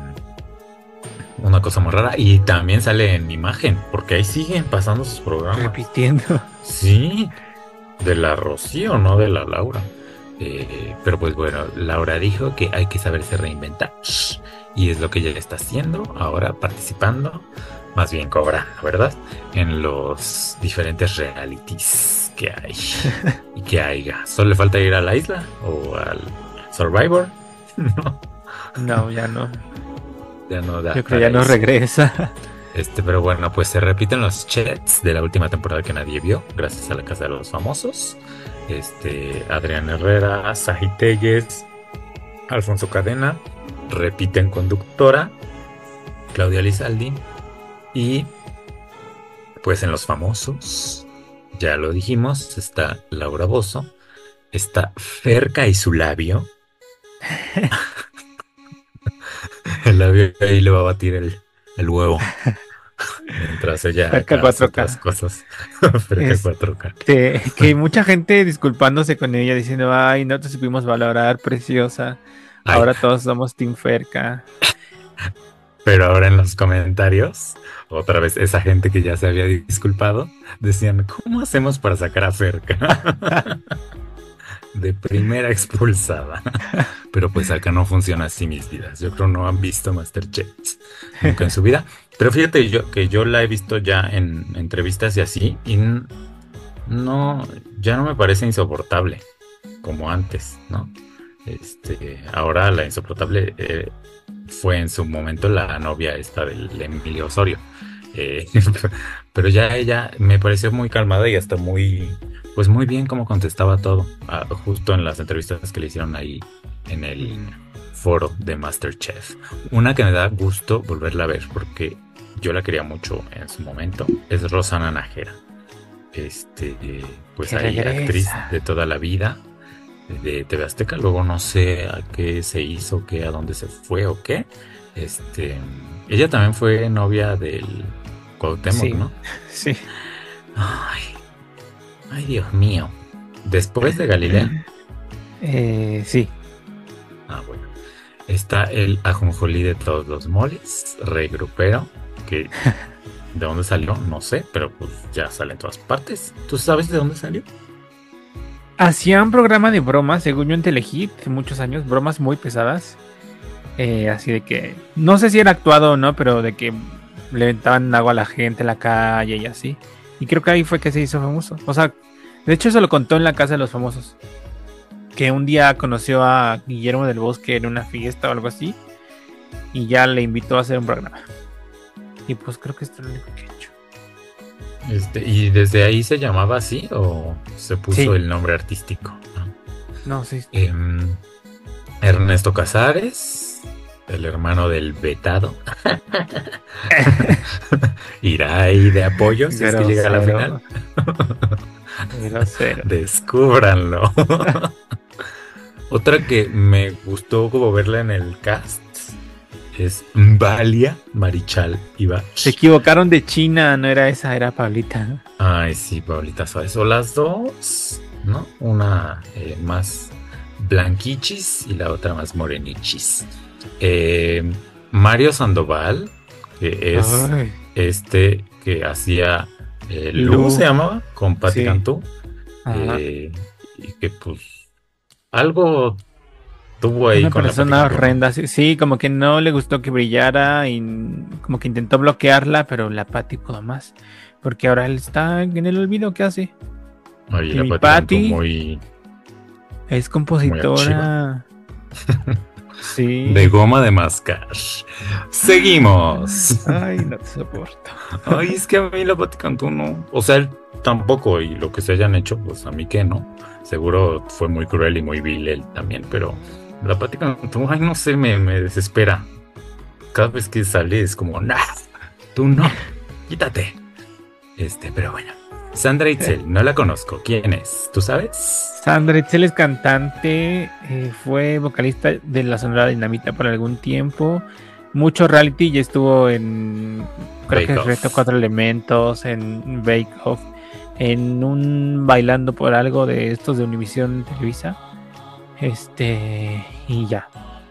Una cosa muy rara. Y también sale en imagen, porque ahí siguen pasando sus programas. Repitiendo. Sí, de la Rocío, no de la Laura. Eh, pero pues bueno, Laura dijo que hay que saberse reinventar. Y es lo que ella está haciendo ahora, participando, más bien cobrando, ¿verdad? En los diferentes realities que hay y que haya. Solo le falta ir a la isla o al Survivor. No, No, ya no. ya no da. Yo creo para ya no eso. regresa. Este, pero bueno, pues se repiten los chats de la última temporada que nadie vio, gracias a la Casa de los Famosos. Este, Adrián Herrera, Saji Telles, Alfonso Cadena, repiten conductora, Claudia Lizaldi, y pues en los famosos, ya lo dijimos, está Laura Bozzo, está Ferca y su labio. El labio ahí le va a batir el, el huevo. Mientras ella Ferca acá hace cuatro K. otras cosas. Ferca Es- cuatro K. Que, que mucha gente disculpándose con ella, diciendo, ay, no te supimos valorar, preciosa. Ay, Ahora todos somos Team Ferca. pero ahora en los comentarios, otra vez esa gente que ya se había disculpado, decían, ¿cómo hacemos para sacar a Ferca? De primera expulsada. Pero pues acá no funciona así, mis vidas. Yo creo no han visto MasterChef nunca en su vida. Pero fíjate yo que yo la he visto ya en entrevistas y así, y n- no, ya no me parece insoportable como antes, ¿no? Este, ahora la insoportable eh, fue en su momento la novia esta del Emilio Osorio. Eh, pero ya ella me pareció muy calmada y hasta muy, pues muy bien como contestaba todo, ah, justo en las entrevistas que le hicieron ahí en el foro de MasterChef. Una que me da gusto volverla a ver porque yo la quería mucho en su momento es Rosana Nájera. Este, eh, pues Que ahí regresa. actriz de toda la vida de T V Azteca, luego no sé a qué se hizo, qué, a dónde se fue o qué. Este, ella también fue novia del Cuauhtémoc, Sí. ¿no? Sí. Ay, ay, Dios mío. Después de Galilea, Eh, sí. ah, bueno, está el ajonjolí de todos los moles, Rey Grupero, que de dónde salió, no sé, pero pues ya sale en todas partes. ¿Tú sabes de dónde salió? Hacía un programa de bromas, según yo en Telehit, hace muchos años, bromas muy pesadas. Eh, así de que, no sé si era actuado o no, pero de que le aventaban agua a la gente en la calle y así. Y creo que ahí fue que se hizo famoso. O sea, de hecho se lo contó en la casa de los famosos. Que un día conoció a Guillermo del Bosque en una fiesta o algo así. Y ya le invitó a hacer un programa. Y pues creo que esto es lo único que he hecho. Este, ¿y desde ahí se llamaba así o se puso Sí. el nombre artístico? ¿No? No, sí. Em, Ernesto Casares, el hermano del vetado. Irá ahí de apoyo si es que llega a la final. Grosero. Descúbranlo. Otra que me gustó como verla en el cast es Valia Marichal Ibarra. Se equivocaron de China, no era esa, era Pablita. Ay, sí, Pablita Suárez. O las dos, ¿no? Una eh, más blanquichis y la otra más morenichis. Eh, Mario Sandoval, que es Ay. este que hacía eh, Lu, Lu. se llamaba, con Patti Sí. Cantú. Ajá. Eh, y que pues algo tuvo ahí Una con persona la Patti Cantú. horrenda, sí, sí, como que no le gustó que brillara y como que intentó bloquearla, pero la Patti pudo más. Porque ahora él está en el olvido, ¿qué hace? Oye, Y la mi Patti Cantú Patti muy es compositora. Sí. de goma de mascar. Seguimos. Ay, no te soporto. Ay, es que a mí la Patti Cantú no. O sea, él tampoco. Y lo que se hayan hecho, pues a mí que no. Seguro fue muy cruel y muy vil él también. Pero la Patti Cantú, ay, no sé, me, me desespera. Cada vez que sale es como, nah, tú no, quítate. Este, pero bueno. Sandra Itzel, no la conozco. ¿Quién es? ¿Tú sabes? Sandra Itzel es cantante, eh, fue vocalista de la Sonora Dinamita por algún tiempo. Mucho reality y estuvo en, creo Bake que Off. Reto Cuatro Elementos, en Bake Off, en un Bailando por Algo de estos de Univisión Televisa. Este, y ya.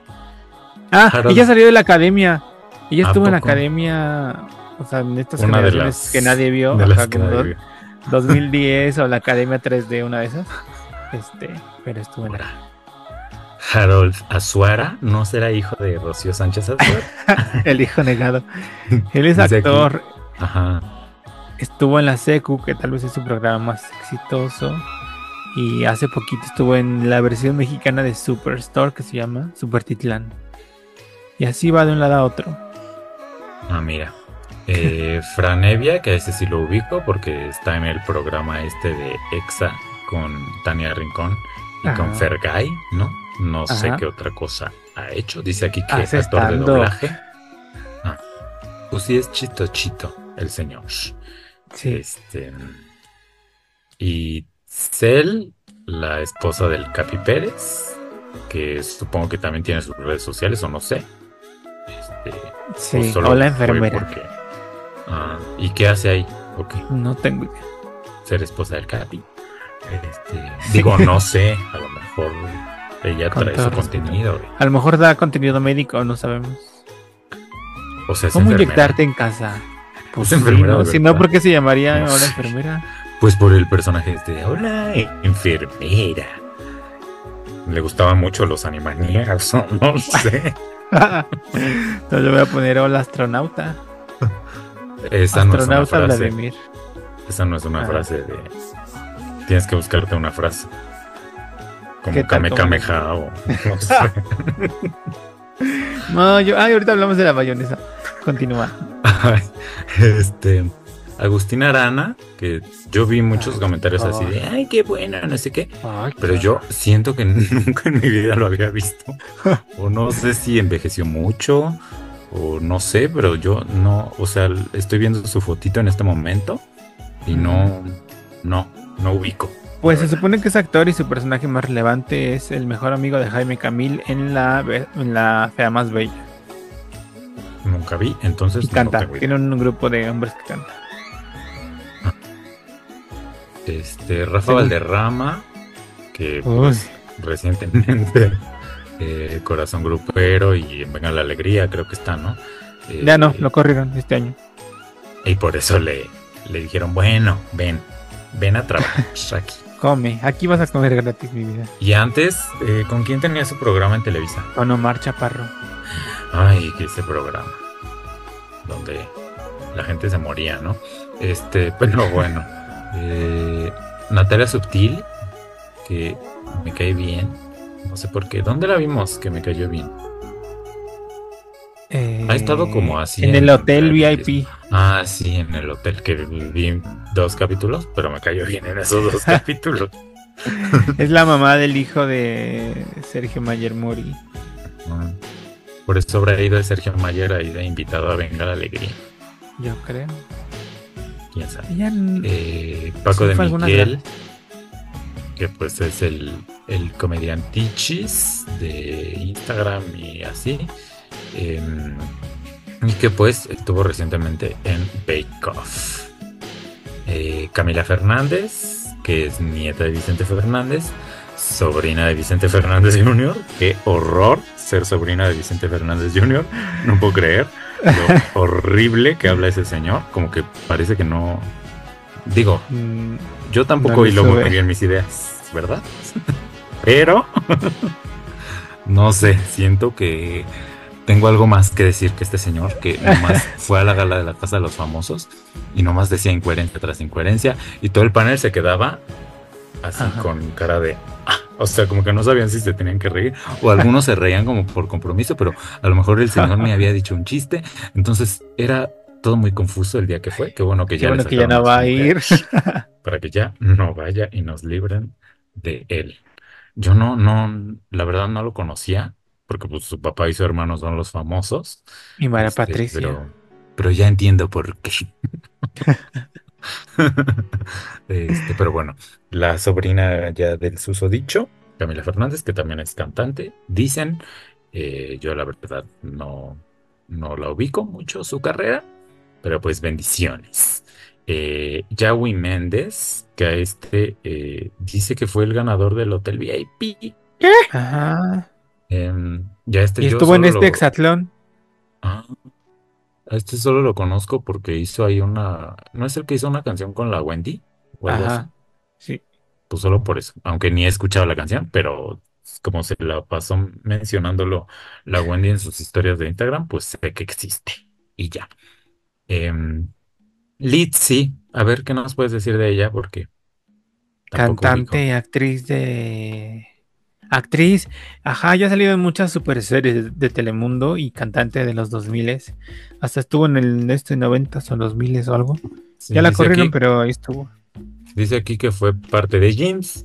Ah, Harold. ella salió de la academia. Ella ¿A estuvo en la poco? academia, o sea, en estas Una de generaciones las que nadie vio. de ajá, las que como nadie do- vio. dos mil diez o la Academia tres D, una de esas. Este, pero estuvo en la. Harold Azuara, ¿no será hijo de Rocío Sánchez Azuara? El hijo negado. Él es Dice aquí. actor. Ajá. Estuvo en la Secu, que tal vez es su programa más exitoso. Y hace poquito estuvo en la versión mexicana de Superstore, que se llama Super Titlán. Y así va de un lado a otro. Ah, mira. Eh, Franevia, que a ese sí lo ubico porque está en el programa este de Exa con Tania Rincón y Ajá. con Fergay, ¿no? No sé Ajá. qué otra cosa ha hecho. Dice aquí que es Hace actor de stand-up. doblaje. Ah, pues sí es chito chito el señor. Sí. Este. Y Cel, la esposa del Capi Pérez, que supongo que también tiene sus redes sociales, o no sé. Este, Sí, o solo o la fue enfermera. porque- Ah, ¿y qué hace ahí? Ok, No tengo idea. ser esposa del Capi. Este, Sí. Digo, no sé, a lo mejor ella Con trae todo su respeto. contenido. A lo mejor da contenido médico, no sabemos. O sea, es ¿Cómo enfermera. inyectarte en casa? Pues Es sí, enfermera ¿no? de Si no, verdad. ¿por qué se llamaría No ahora sé. enfermera? Pues por el personaje este de hola, enfermera. Le gustaban mucho los Animaniacs, o no sé. No, yo voy a poner hola astronauta. Esa no es una Astronauta frase. Vladimir. Esa no es una Ah. frase de. Tienes que buscarte una frase. Como ¿Qué tal, Kame cómo? Kameha o no sé. No, yo, ay, ahorita hablamos de la mayonesa. Continúa. Ay, este. Agustina Arana, que yo vi muchos Ay, comentarios así ay. de ay, qué buena, no sé qué. Ay, Pero yo siento que nunca en mi vida lo había visto. O no sé si envejeció mucho. O no sé, pero yo no. O sea, estoy viendo su fotito en este momento. Y no. No, no ubico. Pues se supone que es actor y su personaje más relevante es el mejor amigo de Jaime Camil en la, ve- en la Fea Más Bella. Nunca vi, entonces Y canta. no tengo idea. Tiene un grupo de hombres que cantan. Este, Rafa Sí. Valderrama, que Uy. pues, recientemente eh, Corazón Grupero y en Venga la Alegría, creo que está, ¿no? Eh, Ya no, lo corrieron este año. Y por eso le, le dijeron, bueno, ven, ven a trabajar aquí. Come, aquí vas a comer gratis, mi vida. Y antes, eh, ¿con quién tenía su programa en Televisa? Con Omar Chaparro. Ay, que ese programa, donde la gente se moría, ¿no? Este, pero bueno. Eh, Natalia Subtil, que me cae bien. No sé por qué. ¿Dónde la vimos que me cayó bien? Eh, Ha estado como así en en el hotel realities. V I P. Ah, sí, en el hotel, que vi dos capítulos, pero me cayó bien en esos dos capítulos. Es la mamá del hijo de Sergio Mayer Mori. Ah, por eso habrá ido Sergio Mayer ahí de invitado a Venga la Alegría. Yo creo. ¿Quién sabe? Ella n- Eh, Paco sí de fue algunas Miguel, veces. que pues es el, el comediantichis de Instagram y así. Eh, y que pues estuvo recientemente en Bake Off. Eh, Camila Fernández, que es nieta de Vicente Fernández, sobrina de Vicente Fernández junior Qué horror ser sobrina de Vicente Fernández junior No puedo creer lo horrible que habla ese señor. Como que parece que no. Digo, Mm, yo no tampoco le hilo muy sube. bien mis ideas, ¿verdad? Pero no sé, siento que tengo algo más que decir que este señor que nomás fue a la gala de la Casa de los Famosos y nomás decía incoherencia tras incoherencia y todo el panel se quedaba así Ajá. con cara de... "Ah", o sea, como que no sabían si se tenían que reír o algunos se reían como por compromiso, pero a lo mejor el señor me había dicho un chiste, entonces era todo muy confuso el día que fue. Qué bueno que Qué ya le bueno que ya sacaron no a su va a mujer ir. para que ya no vaya y nos libren de él. Yo no, no, la verdad no lo conocía, porque pues su papá y su hermano son los famosos, Y María este, Patricia. pero, pero ya entiendo por qué. Este, pero bueno, la sobrina ya del susodicho, Camila Fernández, que también es cantante, dicen, eh, yo la verdad no, no la ubico mucho su carrera, pero pues bendiciones. Eh, Yawi Méndez, que a este eh, dice que fue el ganador del Hotel V I P. Ajá. Em, ya este Y yo estuvo en solo este lo... hexatlón. Ah, a este solo lo conozco porque hizo ahí una... ¿No es el que hizo una canción con la Wendy o algo así? Ajá. Sí. Pues solo por eso, aunque ni he escuchado la canción, pero como se la pasó mencionándolo la Wendy en sus historias de Instagram, pues sé que existe y ya. Em, Litzy, a ver qué nos puedes decir de ella, porque tampoco ubico. Cantante, actriz de... Actriz, ajá, ya ha salido en muchas super series de, de Telemundo y cantante de los dos mil. Hasta estuvo en el este noventa o dos mil o algo. Sí, Ya la dice corrieron, aquí, pero ahí estuvo. dice aquí que fue parte de Jeans.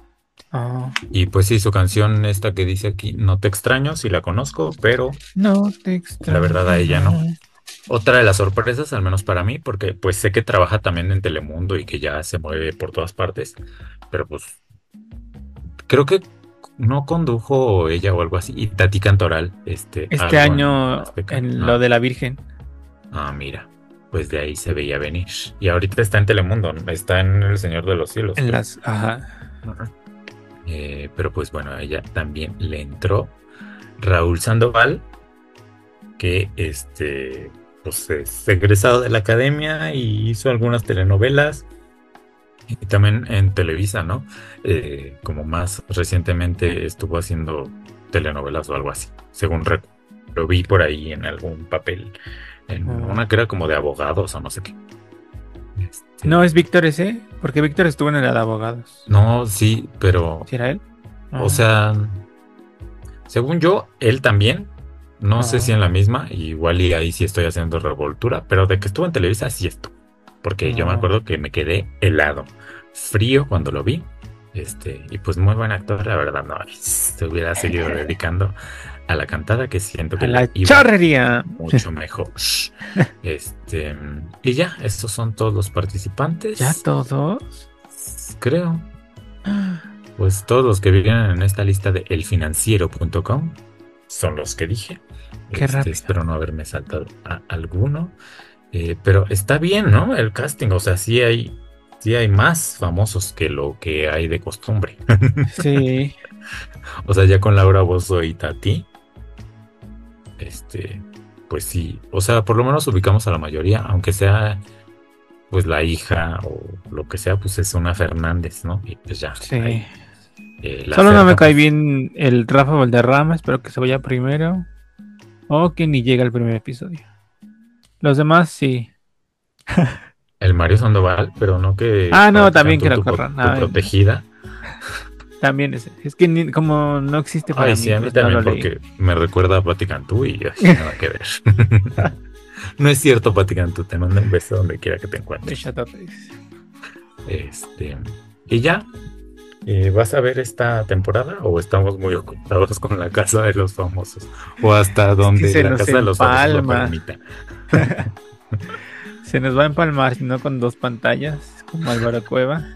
Ah, Y pues sí, su canción esta que dice aquí, No te extraño, sí la conozco, pero no te la verdad a ella no. extraño. Otra de las sorpresas, al menos para mí, porque pues sé que trabaja también en Telemundo y que ya se mueve por todas partes, pero pues creo que no condujo ella o algo así. Y Tati Cantoral, este, Este algo en año Azteca. en lo Ah, de la Virgen. ah, mira, pues de ahí se veía venir. Y ahorita está en Telemundo, ¿no? Está en El Señor de los Cielos, En creo. las, ajá. Ajá. Eh, pero pues bueno, a ella también le entró Raúl Sandoval, que este, pues es egresado de la academia y hizo algunas telenovelas y también en Televisa, ¿no? Eh, como más recientemente estuvo haciendo telenovelas o algo así, según recu- lo vi por ahí en algún papel, en Ah. una que era como de abogados o no sé qué. Este, No es Víctor ese, porque Víctor estuvo en el de abogados. no, sí, pero, ¿Sí era él? o Ah, sea, según yo, él también. No sé si ah, en la misma, igual y ahí sí estoy haciendo revoltura, pero de que estuvo en Televisa sí estuvo. Porque yo me ah. acuerdo que me quedé helado, frío cuando lo vi. Este, y pues muy buen actor, la verdad, no. Se hubiera seguido dedicando a la cantada, que siento que A le la iba charrería. mucho mejor. Este, y ya, estos son todos los participantes. ¿Ya todos? Creo. Pues todos los que vienen en esta lista de elfinanciero punto com son los que dije. Qué Este, rápido. espero no haberme saltado a alguno. Eh, pero está bien, ¿no? El casting, o sea, sí hay, sí hay más famosos que lo que hay de costumbre. Sí. O sea, ya con Laura Bozzo y Tati, este, pues sí. O sea, por lo menos ubicamos a la mayoría, aunque sea, pues la hija o lo que sea, pues es una Fernández, ¿no? Y pues ya, Sí. ahí. Eh, la Solo no me cerca, cae pues, bien el Rafa Valderrama. Espero que se vaya primero. O que ni llegue al primer episodio. Los demás sí. El Mario Sandoval, pero no que Ah, no, también practicando que lo tu, corran. tu Ay, no. protegida. También es, es que ni- como no existe para Ay, mí, sí, a mí pues no también, lo leí. porque me recuerda a Pati Cantú y ay, nada que ver. No es cierto, Pati Cantú, te mando un beso donde quiera que te De encuentres. Shatotes. Este, y ya, eh, ¿vas a ver esta temporada o estamos muy ocupados con la Casa de los Famosos? O hasta Es que donde se la nos Casa de los Famosos lo empalma. permita. Se nos va a empalmar, si no con dos pantallas, como Álvaro Cueva.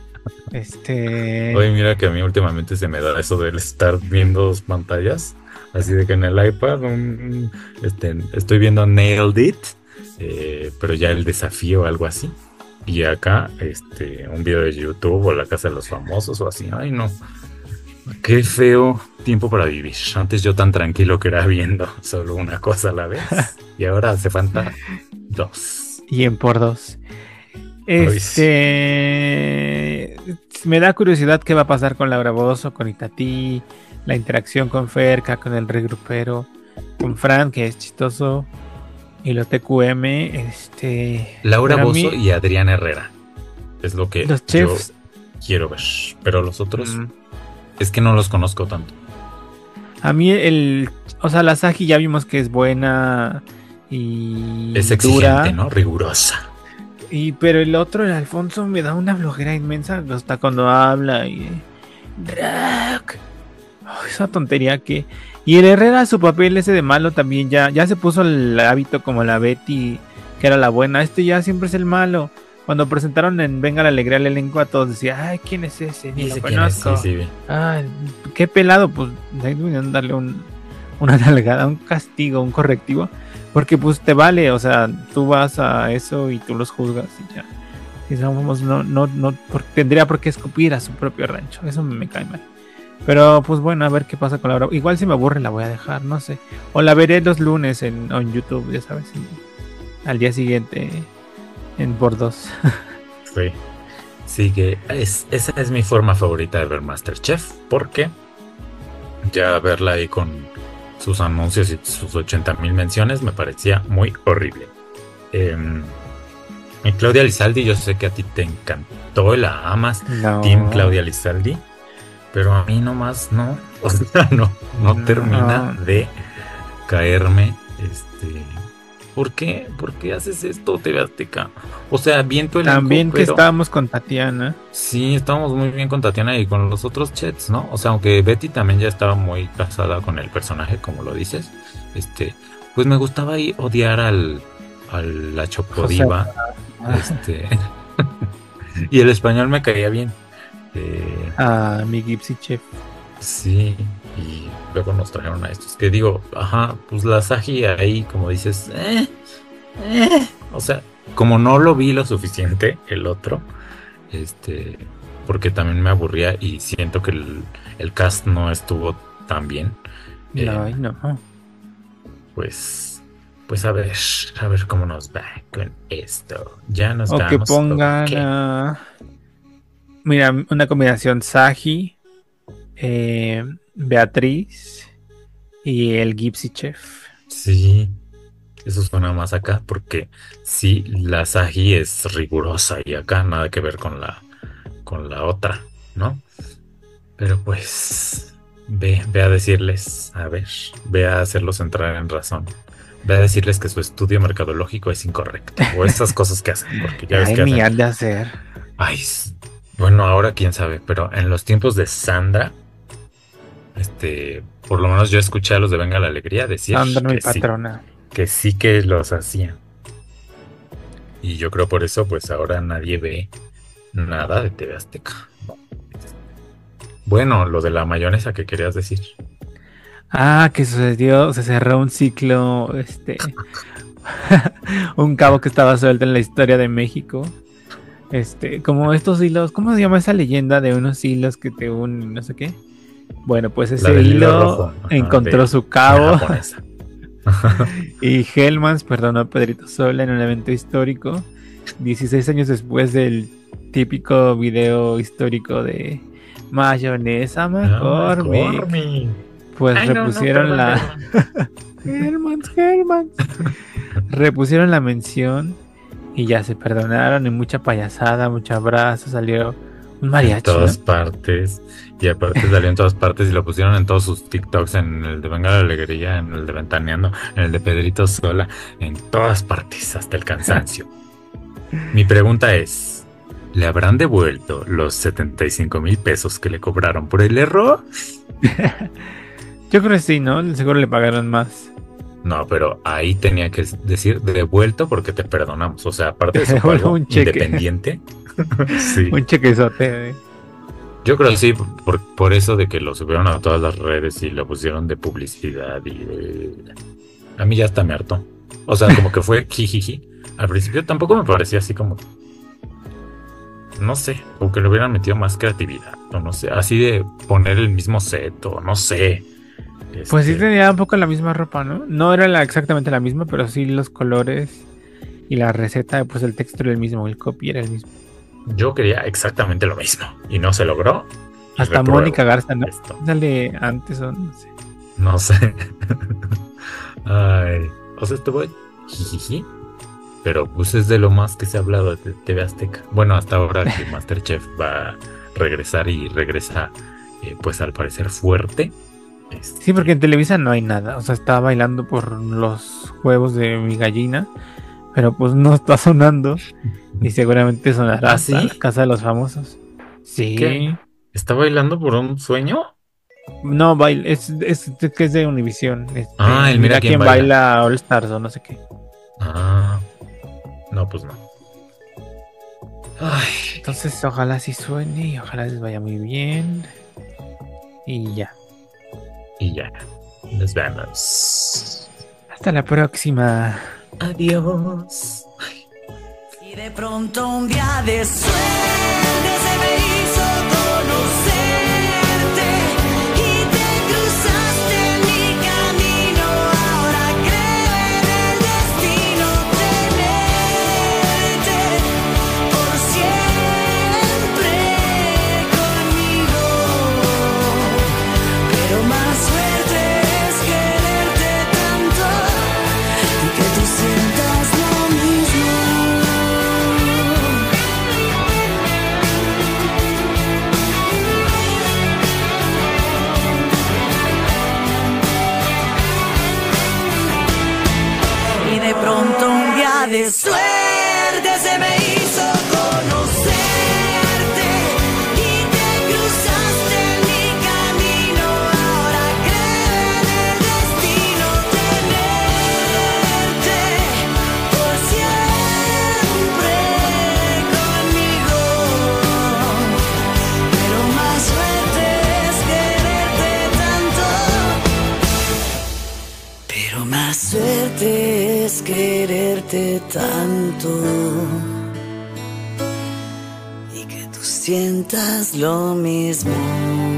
Este. Oye, mira que a mí últimamente se me da eso del estar viendo dos pantallas. Así de que en el iPad un- este, estoy viendo Nailed It, eh, pero ya el desafío o algo así. Y acá este, un video de YouTube o la Casa de los Famosos o así. Ay, no. Qué feo tiempo para vivir. Antes yo tan tranquilo que era viendo solo una cosa a la vez. Y ahora hace falta dos. Y en por dos. Ay, sí. Este. Me da curiosidad qué va a pasar con Laura Bozzo, con Itatí, la interacción con Ferca, con el regrupero, con Fran, que es chistoso, y lo T Q M. Este. Laura Para Bozzo mí, y Adrián Herrera. Es lo que los yo chefs. quiero ver. Pero los otros mm, es que no los conozco tanto. A mí, el. O sea, la Saji ya vimos que es buena y Es exigente, dura. ¿no? Rigurosa. Y, pero el otro, el Alfonso, me da una flojera inmensa hasta cuando habla y Drac. Oh, esa tontería que. Y el Herrera, su papel ese de malo también ya, ya se puso el hábito como la Betty, que era la buena. Este ya siempre es el malo. Cuando presentaron en Venga la Alegría el elenco, a todos decían, ay, ¿quién es ese? Ni Y lo ese quién es, sí, conozco. sí. vi. Ay, qué pelado, pues ahí deberían darle un, una nalgada, un castigo, un correctivo. Porque pues te vale, o sea, tú vas a eso y tú los juzgas y ya. Y somos, no, no, no, por- tendría por qué escupir a su propio rancho. Eso me cae mal. Pero pues bueno, a ver qué pasa con la hora. Igual si me aburre la voy a dejar, no sé. O la veré los lunes en, en YouTube, ya sabes. y al día siguiente en por dos. Sí. Sí, que es, esa es mi forma favorita de ver MasterChef, porque ya verla ahí con sus anuncios y sus ochenta mil menciones me parecía muy horrible. Em, y Claudia Lizaldi, yo sé que a ti te encantó y la amas, No. Team Claudia Lizaldi, pero a mí nomás no, o sea, no, no, No. termina de caerme. Este, ¿por qué? ¿Por qué haces esto, T V Azteca? O sea, bien tu elenco, También que pero estábamos con Tatiana. sí, estábamos muy bien con Tatiana y con los otros chats, ¿no? O sea, aunque Betty también ya estaba muy casada con el personaje, como lo dices, este, pues me gustaba ahí odiar al, al la Chocodiva, este, y el español me caía bien. Eh, A mi Gypsy Chef. sí, y luego nos trajeron a estos, que digo, ajá, pues la Saji ahí, como dices, eh, eh, o sea, como no lo vi lo suficiente, el otro, este, porque también me aburría y siento que el, el cast no estuvo tan bien. eh, No, ay, no. pues, pues a ver, a ver cómo nos va con esto. Ya nos O que vamos. pongan ok. a. Mira, una combinación Saji, eh, Beatriz y el Gypsy Chef. Sí, eso suena más acá, porque sí, la Saji es rigurosa y acá nada que ver con la, con la otra, ¿no? Pero pues, ve, ve a decirles, a ver, ve a hacerlos entrar en razón. Ve a decirles que su estudio mercadológico es incorrecto. O esas cosas que hacen, porque ya ves Ay, que ni hacen. han de hacer. Ay, s- bueno, ahora quién sabe, pero en los tiempos de Sandra, este, por lo menos yo escuché a los de Venga la Alegría decir Sandra, mi que sí, patrona. que sí que los hacían. Y yo creo por eso, pues ahora nadie ve nada de T V Azteca. ¿No? Bueno, lo de la mayonesa que querías decir. Ah, que sucedió, se cerró un ciclo, este, un cabo que estaba suelto en la historia de México. Este, como estos hilos, ¿cómo se llama esa leyenda de unos hilos que te unen, no sé qué? Bueno, pues La ese del hilo hilo rojo. Ajá, encontró de su la cabo japonesa. y Hellmans perdonó a Pedrito Sola en un evento histórico, dieciséis años después del típico video histórico de mayonesa Ah, McCormick. McCormick. Pues Ay, no, no, repusieron perdón, la perdón. Hellmans, Hellmans. Repusieron la mención y ya se perdonaron y mucha payasada, mucho abrazo, salió un En mariachi, todas ¿no? partes. Y aparte salió en todas partes y lo pusieron en todos sus TikToks, en el de Venga la Alegría, en el de Ventaneando, en el de Pedrito Sola, en todas partes, hasta el cansancio. Mi pregunta es, ¿le habrán devuelto los setenta y cinco mil pesos que le cobraron por el error? Yo creo que sí, ¿no? Seguro le pagaron más. No, pero ahí tenía que decir devuelto porque te perdonamos. O sea, aparte de eso, fue Devuelvo algo un cheque. independiente. Sí. Un chequezote. ¿eh? Yo creo que sí, por, por eso de que lo subieron a todas las redes y lo pusieron de publicidad y de... A mí ya hasta me hartó. O sea, como que fue jijiji. Al principio tampoco me parecía así como... No sé, como que le hubieran metido más creatividad. O no sé, así de poner el mismo set o no sé. Pues sí Este, tenía un poco la misma ropa, ¿no? No era la, exactamente la misma, pero sí los colores y la receta, pues el texto era el mismo, el copy era el mismo. yo quería exactamente lo mismo y no se logró. Y Hasta repruebo Mónica Garza, ¿no? esto. Sale antes o no sé. No sé. Ay, o sea, estuvo jijiji. Pero pues es de lo más que se ha hablado de T V Azteca. Bueno, hasta ahora que MasterChef va a regresar y regresa, eh, pues al parecer fuerte. Este, Sí, porque en Televisa no hay nada. O sea, está bailando por los huevos de mi gallina, pero pues no está sonando. Y seguramente sonará ¿Ah, hasta sí? la Casa de los Famosos. Sí. ¿Qué? ¿Está bailando por un sueño? No, baila, es, es, es que es de Univisión. Este, Ah, el mira quién baila All Stars o no sé qué. Ah, no, pues no. Ay, Entonces, ojalá sí suene y ojalá les vaya muy bien. Y ya. y ya. Nos vemos. Hasta la próxima. Adiós. Y de pronto un día de suerte se me hizo conocerte y te cruzaste en mi camino. Ahora creo en el destino tenerte por siempre conmigo. Pero más suerte es quererte tanto y que tú sientas lo mismo. Y de pronto un día de suerte se me hizo conocerte y te cruzaste en mi camino. Ahora creo en el destino tenerte por siempre conmigo. Pero más suerte es quererte tanto. Pero más suerte es quererte tanto y que tú sientas lo mismo.